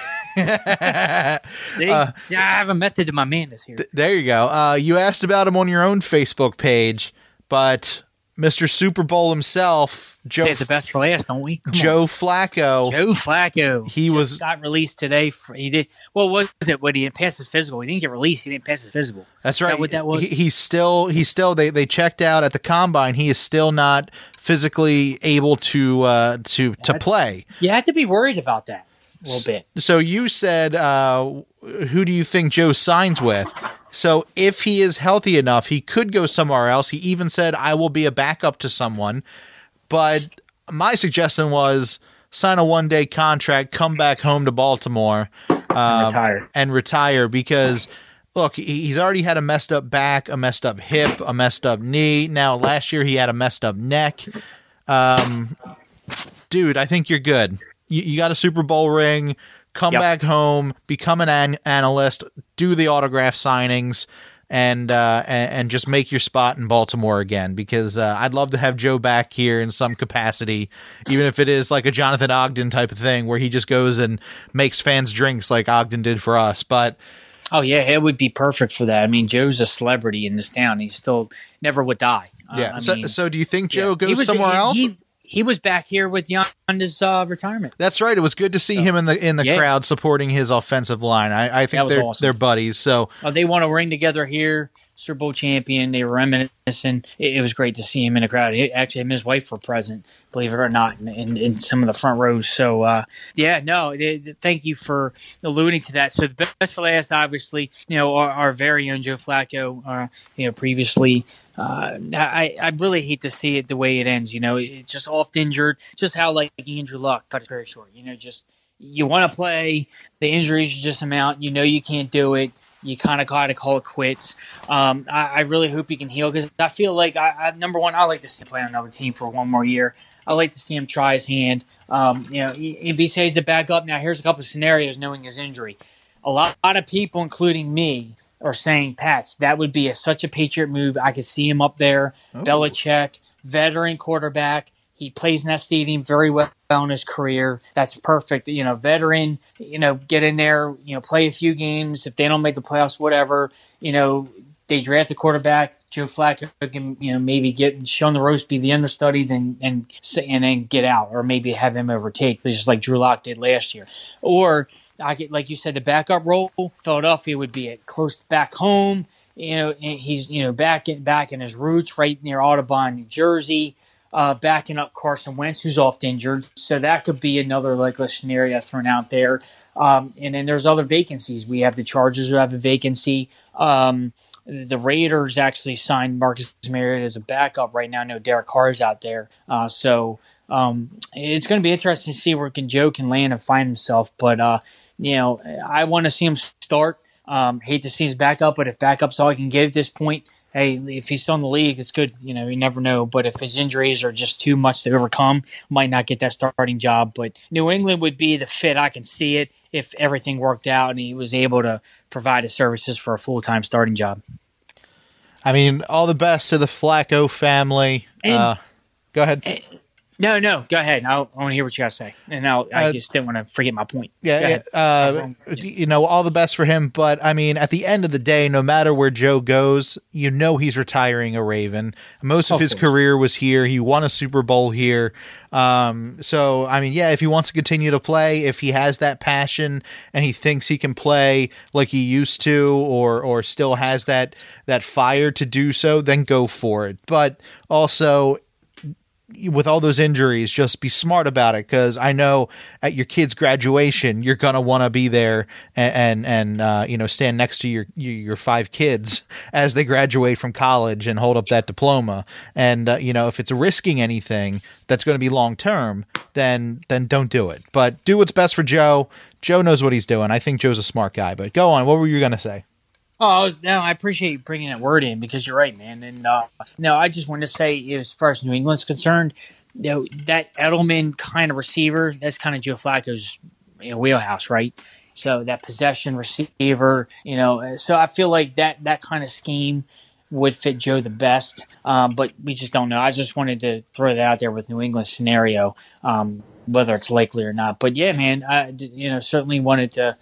See? I have a method to my madness here. There you go. You asked about him on your own Facebook page, but Mr. Super Bowl himself, Save the best for last, don't we? Joe Flacco. He got released today. He did. Well, what was it? When he didn't pass his physical, he didn't get released. He didn't pass his physical. That's right. Is that what that was? He's still. They checked out at the combine. He is still not physically able to play. You have to be worried about that a little bit. So you said, who do you think Joe signs with? So if he is healthy enough, he could go somewhere else. He even said, I will be a backup to someone. But my suggestion was sign a one-day contract, come back home to Baltimore, and retire because, look, he's already had a messed up back, a messed up hip, a messed up knee. Now, last year he had a messed up neck. Dude, I think you're good. You got a Super Bowl ring. Come back home, become an analyst, do the autograph signings, and just make your spot in Baltimore again. Because I'd love to have Joe back here in some capacity, even if it is like a Jonathan Ogden type of thing where he just goes and makes fans drinks like Ogden did for us. But oh yeah, it would be perfect for that. I mean, Joe's a celebrity in this town. He still never would die. Yeah. So do you think Joe goes somewhere else? He was back here with Yonda's retirement. That's right. It was good to see him in the crowd supporting his offensive line. I think they're buddies. So they won a ring together here. Super Bowl champion. They were reminiscing. It was great to see him in the crowd. Actually, him and his wife were present, believe it or not, in some of the front rows. So, thank you for alluding to that. So the best for last, obviously, our very own Joe Flacco, previously I really hate to see it the way it ends. It's just oft injured, just how like Andrew Luck cut it very short. Just you want to play, the injuries just amount. You can't do it. You kind of got to call it quits. I really hope he can heal because I feel like, number one, I like to see him play on another team for one more year. I like to see him try his hand. If he stays to back up, now here's a couple of scenarios knowing his injury. A lot of people, including me, are saying, Pats, that would be such a Patriot move. I could see him up there. Oh. Belichick, veteran quarterback. He plays in that stadium very well in his career. That's perfect. Veteran, get in there, play a few games. If they don't make the playoffs, whatever, they draft a quarterback. Joe Flacco can, maybe get shown the ropes, be the understudy, and then get out, or maybe have him overtake, just like Drew Lock did last year. Or like you said, the backup role, Philadelphia would be close back home. He's back in his roots, right near Audubon, New Jersey. Backing up Carson Wentz, who's oft injured. So that could be another likely scenario thrown out there. And then there's other vacancies. We have the Chargers who have a vacancy. The Raiders actually signed Marcus Mariota as a backup right now. No, Derek Carr is out there. So it's going to be interesting to see where Joe can land and find himself. But, I want to see him start. Hate to see his backup, but if backup's all he can get at this point, hey, if he's still in the league, it's good. You never know. But if his injuries are just too much to overcome, might not get that starting job. But New England would be the fit. I can see it if everything worked out and he was able to provide his services for a full-time starting job. I mean, all the best to the Flacco family. Go ahead. No, go ahead. I want to hear what you got to say. And I just didn't want to forget my point. Yeah. All the best for him. But, I mean, at the end of the day, no matter where Joe goes, he's retiring a Raven. Most of his career was here. He won a Super Bowl here. So, I mean, if he wants to continue to play, if he has that passion and he thinks he can play like he used to or still has that fire to do so, then go for it. But also, with all those injuries, just be smart about it, because I know at your kid's graduation you're gonna want to be there and stand next to your 5 kids as they graduate from college and hold up that diploma. And if it's risking anything that's going to be long term, then don't do it. But do what's best for Joe. Joe knows what he's doing. I think Joe's a smart guy. But go on. What were you going to say? I appreciate you bringing that word in, because you're right, man. And I just wanted to say, as far as New England's concerned, that Edelman kind of receiver, that's kind of Joe Flacco's wheelhouse, right? So that possession receiver, so I feel like that kind of scheme would fit Joe the best, but we just don't know. I just wanted to throw that out there with New England's scenario, whether it's likely or not. But yeah, man, I certainly wanted to,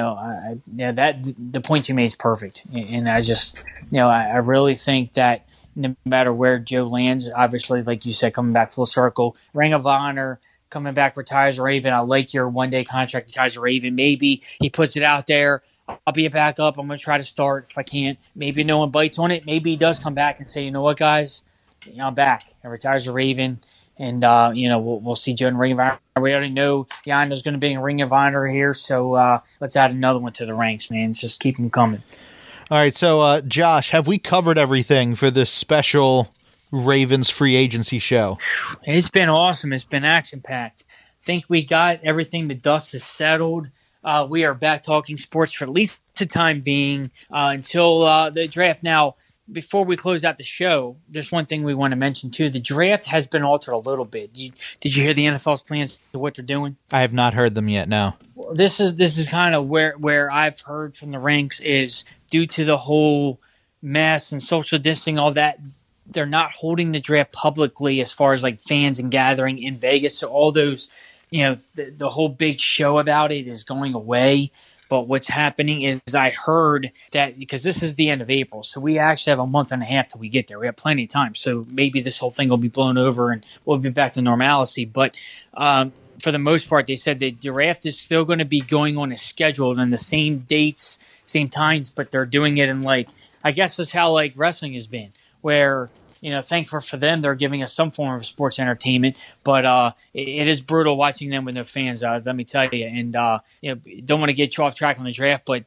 that the point you made is perfect, and I just, I really think that no matter where Joe lands, obviously, like you said, coming back full circle, Ring of Honor, coming back, retires a Raven. I like your one-day contract, retires a Raven. Maybe he puts it out there. I'll be a backup. I'm going to try to start if I can't. Maybe no one bites on it. Maybe he does come back and say, you know what, guys, I'm back. And retires a Raven. And, we'll see Joe in Ring of Honor. We already know Yanda's going to be in Ring of Honor here. So let's add another one to the ranks, man. Let's just keep them coming. All right. So, Josh, have we covered everything for this special Ravens free agency show? It's been awesome. It's been action-packed. I think we got everything. The dust is settled. We are back talking sports for at least the time being until the draft. Now, before we close out the show, there's one thing we want to mention, too. The draft has been altered a little bit. Did you hear the NFL's plans to what they're doing? I have not heard them yet, no. Well, this is kind of where I've heard from the ranks is due to the whole mess and social distancing, all that, they're not holding the draft publicly as far as like fans and gathering in Vegas. So all those, the whole big show about it is going away. But what's happening is I heard that because this is the end of April, so we actually have a month and a half till we get there. We have plenty of time. So maybe this whole thing will be blown over and we'll be back to normalcy. But for the most part, they said the draft is still going to be going on as scheduled and the same dates, same times, but they're doing it in I guess that's how wrestling has been, where thankful for them, they're giving us some form of sports entertainment, but it is brutal watching them with no fans, let me tell you. And don't want to get you off track on the draft, but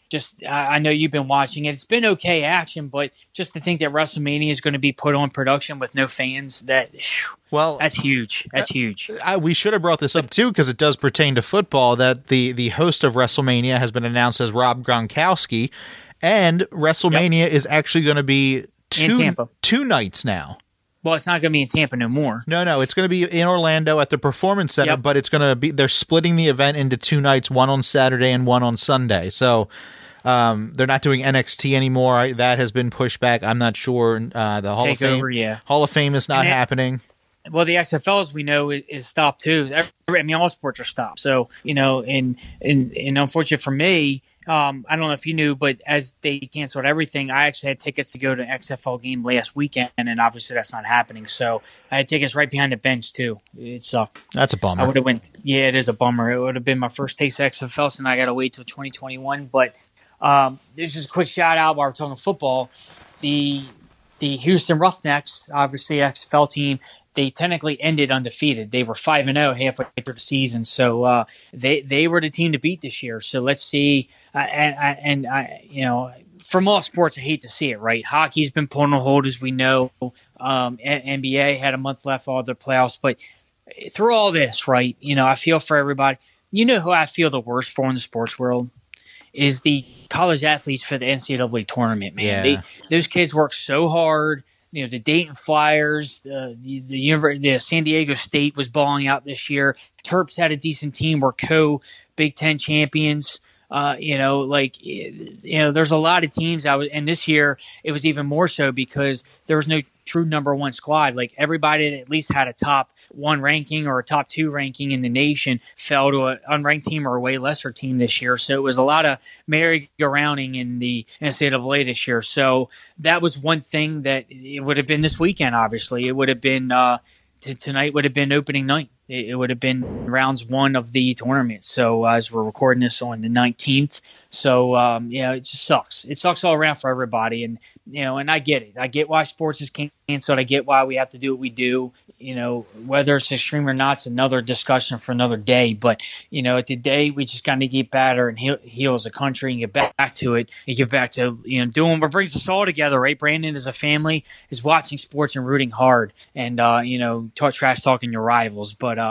I know you've been watching it. It's been okay action, but just to think that WrestleMania is going to be put on production with no fans, that's huge. That's huge. We should have brought this up too, because it does pertain to football, that the host of WrestleMania has been announced as Rob Gronkowski, and WrestleMania is actually going to be two nights now. Well, it's not going to be in Tampa no more. No, it's going to be in Orlando at the Performance Center, but it's going to be, they're splitting the event into 2 nights, one on Saturday and one on Sunday. So they're not doing NXT anymore. That has been pushed back. I'm not sure. The Hall of Fame is not happening. Well, the XFL, as we know, is stopped too. I mean, all sports are stopped. So, and unfortunate for me, I don't know if you knew, but as they canceled everything, I actually had tickets to go to an XFL game last weekend, and obviously that's not happening. So I had tickets right behind the bench too. It sucked. That's a bummer. I would have went. Yeah, it is a bummer. It would have been my first taste of XFL, so now I got to wait till 2021. But this is a quick shout out while we're talking football. The Houston Roughnecks, obviously XFL team, they technically ended undefeated. They were 5-0 halfway through the season, so they were the team to beat this year. So let's see. And from all sports, I hate to see it. Right, hockey's been put on hold, as we know. NBA had a month left all their playoffs, but through all this, right? I feel for everybody. You know who I feel the worst for in the sports world is the college athletes for the NCAA tournament. Man, yeah. Those kids work so hard. The Dayton Flyers, the San Diego State was balling out this year. Terps had a decent team. Were Big Ten champions. There's a lot of teams. And this year it was even more so because there was no true number one squad. Like everybody that at least had a top 1 ranking or a top 2 ranking in the nation fell to an unranked team or a way lesser team this year. So it was a lot of merry-go-rounding in the NCAA this year. So that was one thing that it would have been this weekend. Obviously, it would have been tonight would have been opening night. It would have been rounds 1 of the tournament. So as we're recording this on the 19th. So, it just sucks. It sucks all around for everybody. And, and I get it. I get why sports is canceled. I get why we have to do what we do. Whether it's extreme or not, it's another discussion for another day. But, at the day, we just got to get better and heal as a country and get back to it. And get back to, doing what brings us all together, right? Brandon as a family is watching sports and rooting hard and, trash talking your rivals. But,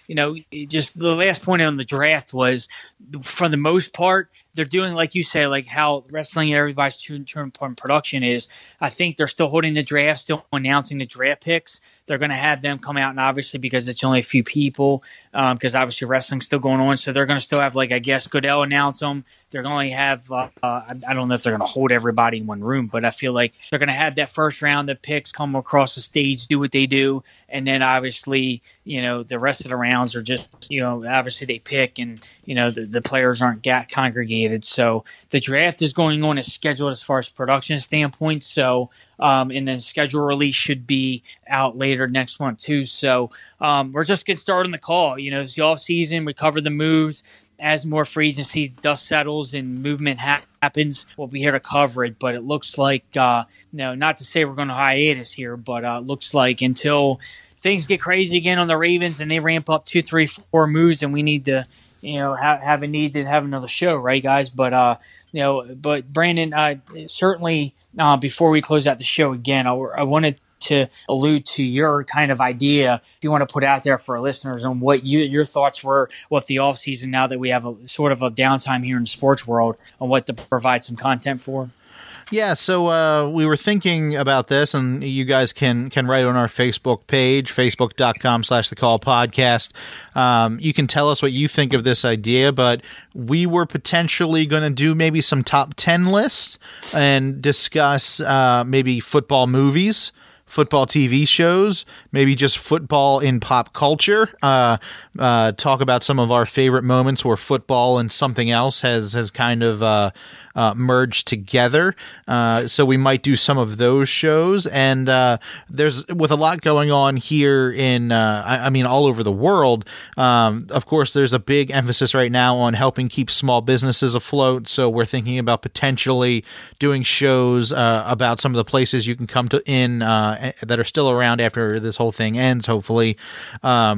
just the last point on the draft was, for the most part, they're doing, like you say, like how wrestling and everybody's true important production is. I think they're still holding the draft, still announcing the draft picks. They're going to have them come out, and obviously because it's only a few people, because obviously wrestling's still going on, so they're going to still have, I guess Goodell announce them. They're going to have, I don't know if they're going to hold everybody in one room, but I feel like they're going to have that first round of picks come across the stage, do what they do, and then obviously, the rest of the rounds are just, obviously they pick, and, the players aren't congregated. So the draft is going on as scheduled as far as production standpoint. So, and then schedule release should be out later next month too. So we're just getting started on the call. It's the off season. We cover the moves. As more free agency dust settles and movement happens, we'll be here to cover it. But it looks like, not to say we're going to hiatus here, but looks like until things get crazy again on the Ravens and they ramp up 2, 3, 4 moves, and we need to, have a need to have another show, right, guys? But but Brandon, certainly before we close out the show again, I wanted to allude to your kind of idea, if you want to put out there for our listeners, on what your thoughts were with the off season now that we have a sort of a downtime here in the sports world, on what to provide some content for. Yeah, so we were thinking about this, and you guys can write on our Facebook page, facebook.com/thecallpodcast. You can tell us what you think of this idea, but we were potentially going to do maybe some top 10 lists and discuss maybe football movies, football TV shows, maybe just football in pop culture, talk about some of our favorite moments where football and something else has kind of merged together. So we might do some of those shows. And there's, with a lot going on here in, all over the world, of course, there's a big emphasis right now on helping keep small businesses afloat. So we're thinking about potentially doing shows about some of the places you can come to that are still around after this whole thing ends, hopefully.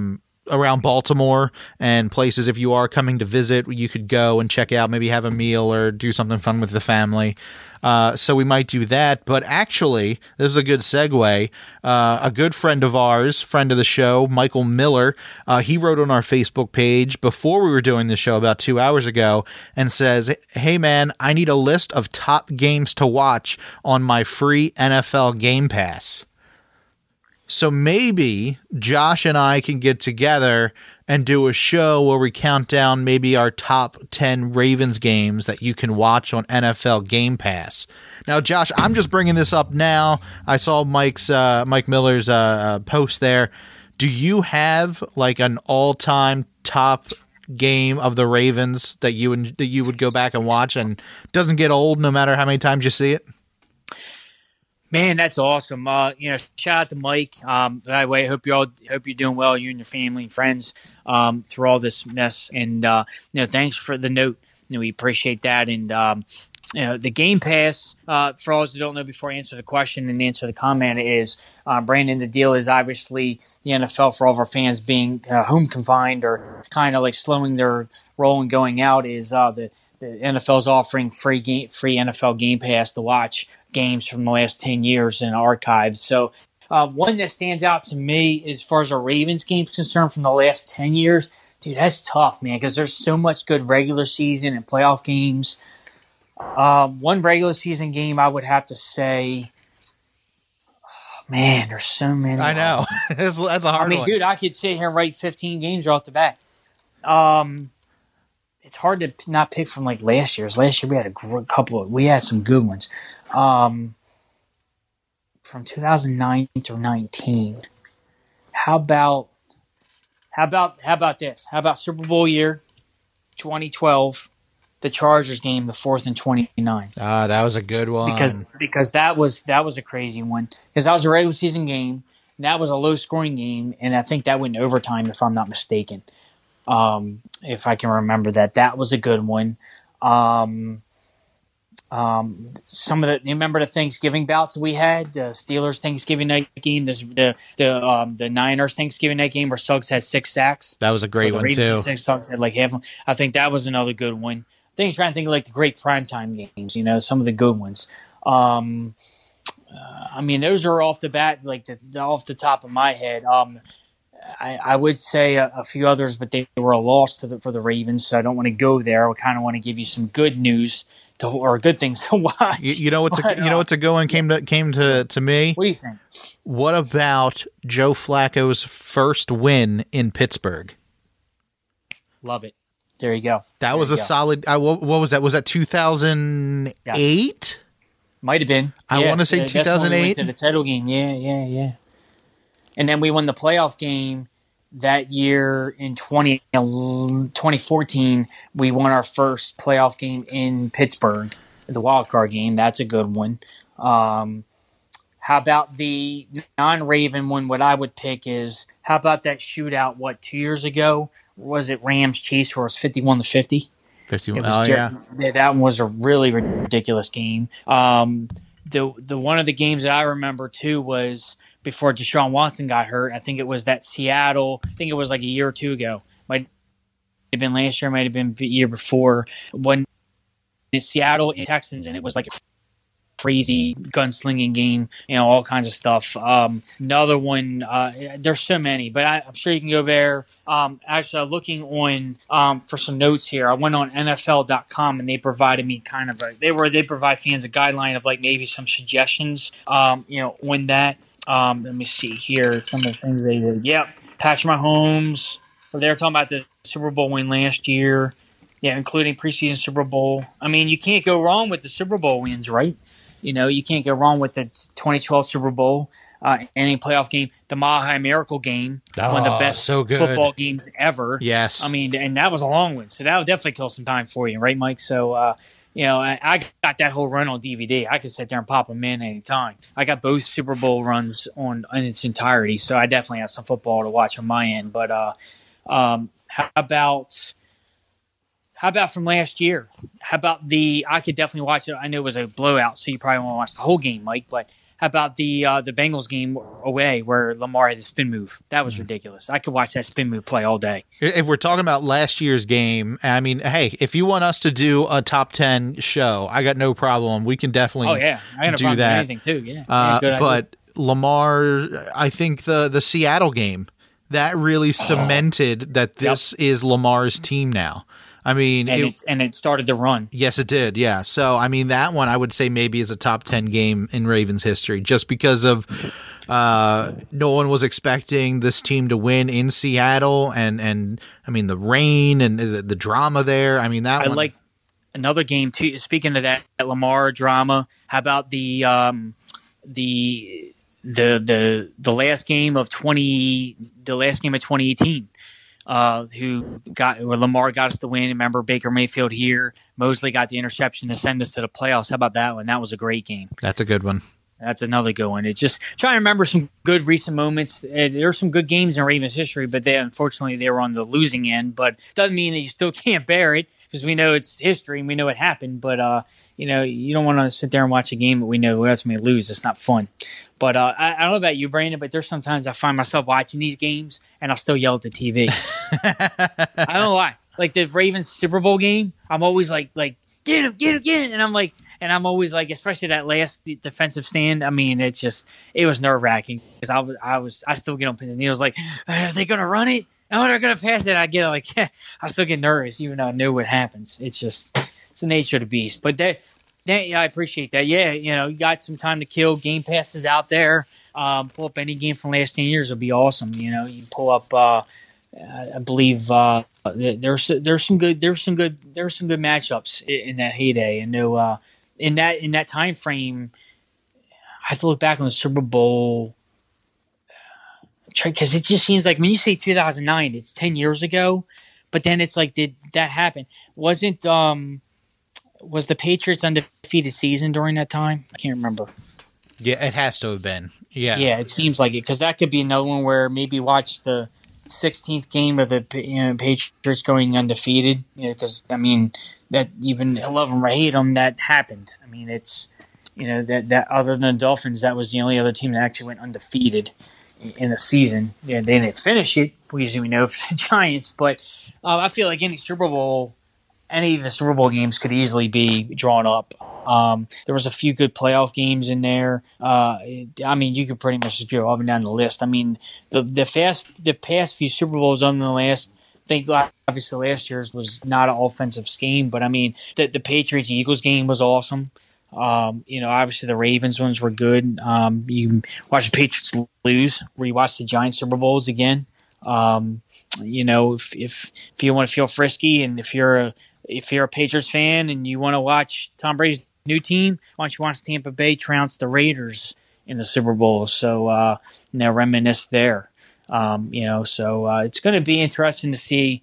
around Baltimore and places, if you are coming to visit, you could go and check out, maybe have a meal or do something fun with the family. So we might do that. But actually, this is a good segue. A good friend of ours, friend of the show, Michael Miller, he wrote on our Facebook page before we were doing the show about 2 hours ago and says, "Hey man, I need a list of top games to watch on my free NFL Game Pass." So maybe Josh and I can get together and do a show where we count down maybe our top 10 Ravens games that you can watch on NFL Game Pass. Now, Josh, I'm just bringing this up now. I saw Mike Miller's post there. Do you have like an all-time top game of the Ravens that you would go back and watch and doesn't get old no matter how many times you see it? Man, that's awesome. Shout out to Mike. By the way, hope you're doing well, you and your family and friends, through all this mess. And thanks for the note. We appreciate that. And the Game Pass, for all those who don't know, before I answer the question and answer the comment, is Brandon. The deal is obviously the NFL, for all of our fans being home confined or kind of like slowing their roll and going out, is the NFL is offering free NFL Game Pass to watch games from the last 10 years in archives. So one that stands out to me as far as a Ravens game is concerned from the last 10 years, dude, that's tough, man, because there's so much good regular season and playoff games. One regular season game I would have to say, man, there's so many. I know. That's a hard one. Dude, I could sit here and write 15 games right off the bat. It's hard to not pick from like last year's. Last year we had we had some good ones. From 2009 to 19. How about this? How about Super Bowl year 2012, the Chargers game, the 4th and 29. That was a good one. Because that was a crazy one. Because that was a regular season game, and that was a low scoring game, and I think that went in overtime if I'm not mistaken. If I can remember that was a good one. Some of you remember the Thanksgiving bouts we had, the Steelers Thanksgiving night game, the Niners Thanksgiving night game where Suggs had 6 sacks. That was a great one too. 6 Suggs had like half of them. I think that was another good one. I think trying to think of like the great primetime games, some of the good ones. Those are off the bat, like off the top of my head. I would say a few others, but they were a loss for the Ravens, so I don't want to go there. I kind of want to give you some good news or good things to watch. You know what's a good one came to me? What do you think? What about Joe Flacco's first win in Pittsburgh? Love it. There you go. That was a solid. What was that? Was that 2008? Yes. Might have been. I want to say 2008. The title game. Yeah. And then we won the playoff game that year in 2014. We won our first playoff game in Pittsburgh, the wild card game. That's a good one. How about the non-Raven one? What I would pick is, how about that shootout, 2 years ago? Was it Rams-Chiefs where it was 51-50? 51. Yeah. That one was a really ridiculous game. The one of the games that I remember, too, was before Deshaun Watson got hurt. I think it was that Seattle. I think it was like a year or two ago. Might have been last year. Might have been the year before. When it's Seattle and Texans, and it was like a crazy gunslinging game. All kinds of stuff. Another one. There's so many, but I'm sure you can go there. Actually, I'm looking on for some notes here. I went on NFL.com and they provided me kind of they provide fans a guideline of like maybe some suggestions. On that. Let me see here. Some of the things they did. Yep. Patrick Mahomes. They were talking about the Super Bowl win last year. Yeah, including preseason Super Bowl. I mean, you can't go wrong with the Super Bowl wins, right? You can't go wrong with the 2012 Super Bowl, any playoff game. The Mile Miracle game, one of the best football games ever. Yes. I mean, and that was a long one. So that would definitely kill some time for you, right, Mike? So, I got that whole run on DVD. I could sit there and pop them in anytime. I got both Super Bowl runs in its entirety, so I definitely have some football to watch on my end. But how about from last year? how about I could definitely watch it. I know it was a blowout, so you probably won't watch the whole game, Mike, but how about the Bengals game away where Lamar had the spin move? That was ridiculous. I could watch that spin move play all day. If we're talking about last year's game, I mean, hey, if you want us to do a top 10 show, I got no problem. We can definitely I got no do problem that. with anything too. Yeah, But Lamar, I think the Seattle game, that really cemented that this is Lamar's team now. I mean, it started the run. Yes, it did. Yeah. So, I mean, that one I would say maybe is a top 10 game in Ravens history, just because of no one was expecting this team to win in Seattle, and I mean the rain and the drama there. I mean I like another game too. Speaking of that Lamar drama, how about the last game of 2018? Where Lamar got us the win. Remember Baker Mayfield here. Mosley got the interception to send us to the playoffs. How about that one? That was a great game. That's a good one. That's another good one. It's just trying to remember some good recent moments. There are some good games in Ravens history, but unfortunately they were on the losing end. But doesn't mean that you still can't bear it, because we know it's history and we know it happened. But you don't want to sit there and watch a game that we know that's going to lose. It's not fun. But I don't know about you, Brandon, but there's sometimes I find myself watching these games and I'll still yell at the TV. I don't know why. Like the Ravens Super Bowl game, I'm always like get him, and I'm always like, especially that last defensive stand. I mean, it was nerve wracking because I still get on pins and needles. Like, are they going to run it? No, they're going to pass it. I get like, I still get nervous even though I know what happens. It's the nature of the beast. But I appreciate that. Yeah, you got some time to kill. Game Pass is out there. Pull up any game from the last 10 years. It'll be awesome. You pull up. I believe there's some good matchups in that heyday. And in that time frame, I have to look back on the Super Bowl because it just seems like when you say 2009, it's 10 years ago. But then it's like, did that happen? Was the Patriots undefeated season during that time? I can't remember. Yeah, it has to have been. Yeah. Yeah, it seems like it, because that could be another one where maybe watch the 16th game of the Patriots going undefeated. Because I mean that even love them or hate them, that happened. I mean it's that other than the Dolphins, that was the only other team that actually went undefeated in the season. Yeah, they didn't finish it, as we know, for the Giants. But I feel like any of the Super Bowl games could easily be drawn up. There was a few good playoff games in there. I mean, you could pretty much just go up and down the list. I mean, the past few Super Bowls on the last, I think obviously last year's was not an offensive scheme, but I mean, the Patriots and Eagles game was awesome. Obviously the Ravens ones were good. You watch the Patriots lose, where you watch the Giants Super Bowls again. If you want to feel frisky, and if you're a Patriots fan and you want to watch Tom Brady's new team, why don't you watch Tampa Bay trounce the Raiders in the Super Bowl? So, reminisce there. So it's going to be interesting to see,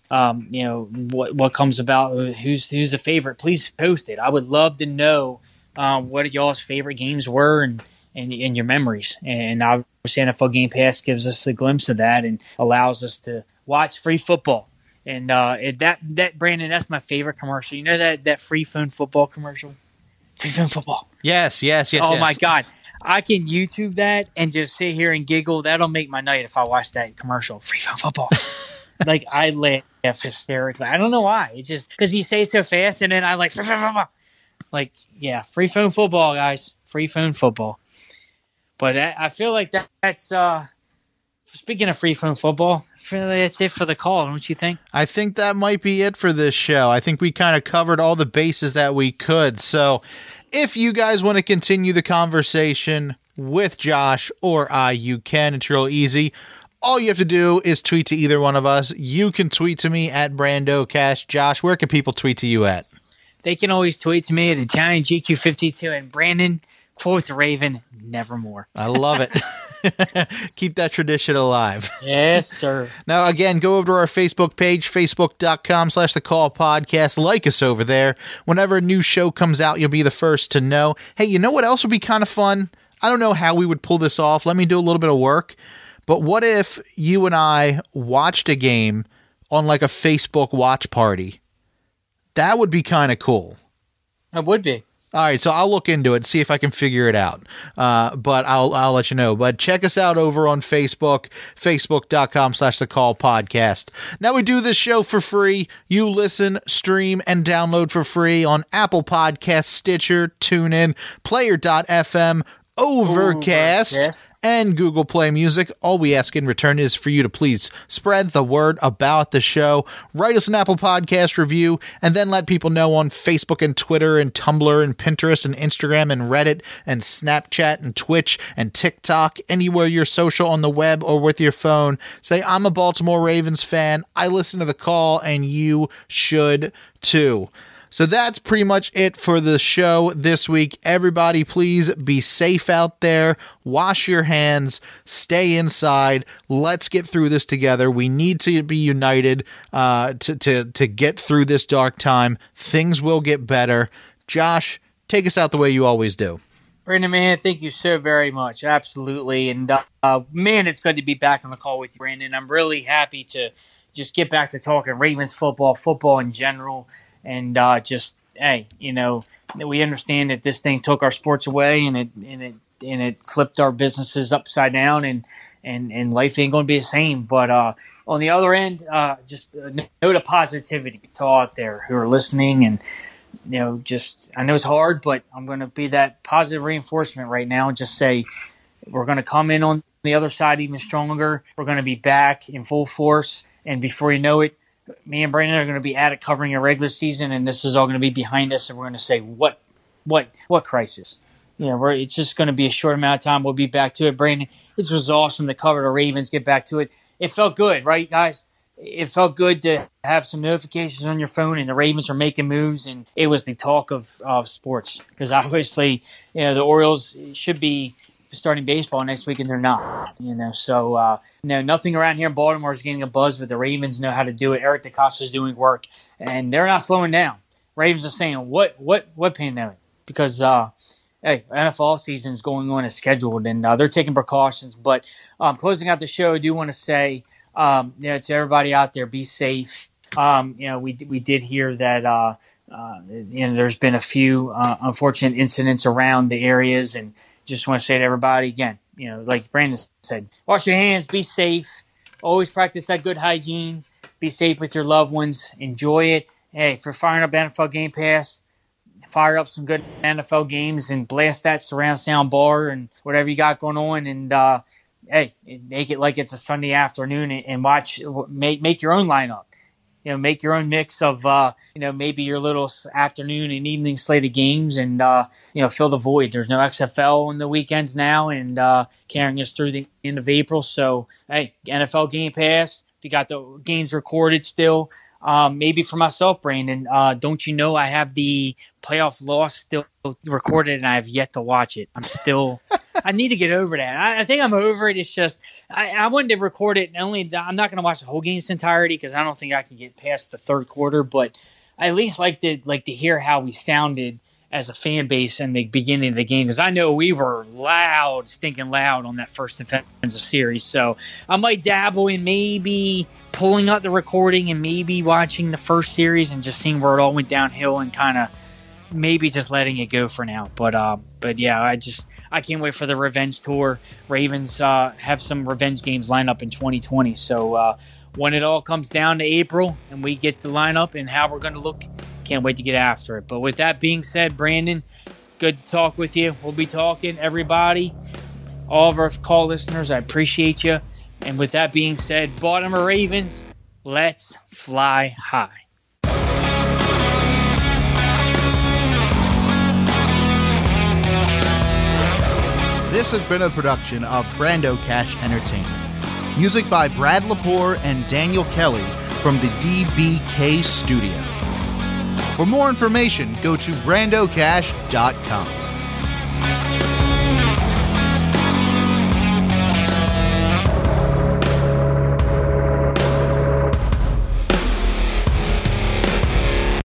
what comes about. Who's the favorite? Please post it. I would love to know what y'all's favorite games were and your memories. And obviously, NFL Game Pass gives us a glimpse of that and allows us to watch free football. And that Brandon, that's my favorite commercial. You know that free phone football commercial? Free phone football. Yes. Oh my God. I can YouTube that and just sit here and giggle. That'll make my night if I watch that commercial. Free phone football. Like, I laugh hysterically. I don't know why. It's just because you say it so fast, and then I like, yeah, free phone football, guys. Free phone football. But I feel like that's speaking of free phone football, I feel like that's it for the call, don't you think? I think that might be it for this show. I think we kind of covered all the bases that we could. So if you guys want to continue the conversation with Josh or I, you can. It's real easy. All you have to do is tweet to either one of us. You can tweet to me at BrandoCash. Josh, where can people tweet to you at? They can always tweet to me at ItalianGQ52. And Brandon, quote the Raven, nevermore. I love it. Keep that tradition alive. Yes, sir. Now, again, go over to our Facebook page, facebook.com/The Call Podcast. Like us over there. Whenever a new show comes out, you'll be the first to know. Hey, you know what else would be kind of fun? I don't know how we would pull this off. Let me do a little bit of work. But what if you and I watched a game on like a Facebook watch party? That would be kind of cool. It would be. All right, so I'll look into it, see if I can figure it out. But I'll let you know. But check us out over on Facebook, facebook.com/The Call Podcast. Now, we do this show for free. You listen, stream, and download for free on Apple Podcasts, Stitcher, TuneIn, Player.fm, Overcast, and Google Play Music. All we ask in return is for you to please spread the word about the show. Write us an Apple Podcast review, and then let people know on Facebook and Twitter and Tumblr and Pinterest and Instagram and Reddit and Snapchat and Twitch and TikTok, anywhere you're social on the web or with your phone. Say, I'm a Baltimore Ravens fan. I listen to The Call, and you should too. So that's pretty much it for the show this week. Everybody, please be safe out there. Wash your hands. Stay inside. Let's get through this together. We need to be united to get through this dark time. Things will get better. Josh, take us out the way you always do. Brandon, man, thank you so very much. Absolutely. And, man, it's good to be back on the call with you, Brandon. I'm really happy to just get back to talking Ravens football in general. And hey, you know, we understand that this thing took our sports away, and it flipped our businesses upside down, and life ain't going to be the same. But on the other end, just a note of positivity to all out there who are listening, and you know, just I know it's hard, but I'm going to be that positive reinforcement right now and just say we're going to come in on the other side even stronger. We're going to be back in full force, and before you know it, me and Brandon are going to be at it covering a regular season, and this is all going to be behind us, and we're going to say, what crisis? You know, it's just going to be a short amount of time. We'll be back to it. Brandon, this was awesome to cover the Ravens, get back to it. It felt good, right, guys? It felt good to have some notifications on your phone, and the Ravens are making moves, and it was the talk of sports. Because obviously, you know, the Orioles should be starting baseball next week, and they're not, you know. So, nothing around here in Baltimore is getting a buzz, but the Ravens know how to do it. Eric DeCosta is doing work, and they're not slowing down. Ravens are saying, what pandemic? Because, hey, NFL season is going on as scheduled, and they're taking precautions. But closing out the show, I do want to say, to everybody out there, be safe. We did hear that, there's been a few unfortunate incidents around the areas, and just want to say to everybody again, you know, like Brandon said, wash your hands, be safe, always practice that good hygiene, be safe with your loved ones, enjoy it. Hey, if you're firing up NFL Game Pass, fire up some good NFL games and blast that surround sound bar and whatever you got going on, and hey, make it like it's a Sunday afternoon and watch, make your own lineup. You know, make your own mix of, maybe your little afternoon and evening slate of games, and, fill the void. There's no XFL on the weekends now, and carrying us through the end of April. So, hey, NFL Game Pass, if you got the games recorded still, maybe for myself, Brandon, don't you know I have the playoff loss still recorded, and I have yet to watch it. I'm still... I need to get over that. I think I'm over it. It's just I wanted to record it. I'm not going to watch the whole game's entirety because I don't think I can get past the third quarter. But I at least like to hear how we sounded as a fan base in the beginning of the game, because I know we were stinking loud on that first defensive series. So I might dabble in maybe pulling out the recording and maybe watching the first series and just seeing where it all went downhill and kind of maybe just letting it go for now. But yeah, I can't wait for the revenge tour. Ravens have some revenge games lined up in 2020. So when it all comes down to April and we get the lineup and how we're going to look, can't wait to get after it. But with that being said, Brandon, good to talk with you. We'll be talking, everybody, all of our call listeners. I appreciate you. And with that being said, Baltimore Ravens, let's fly high. This has been a production of Brando Cash Entertainment. Music by Brad Lepore and Daniel Kelly from the DBK Studio. For more information, go to brandocash.com.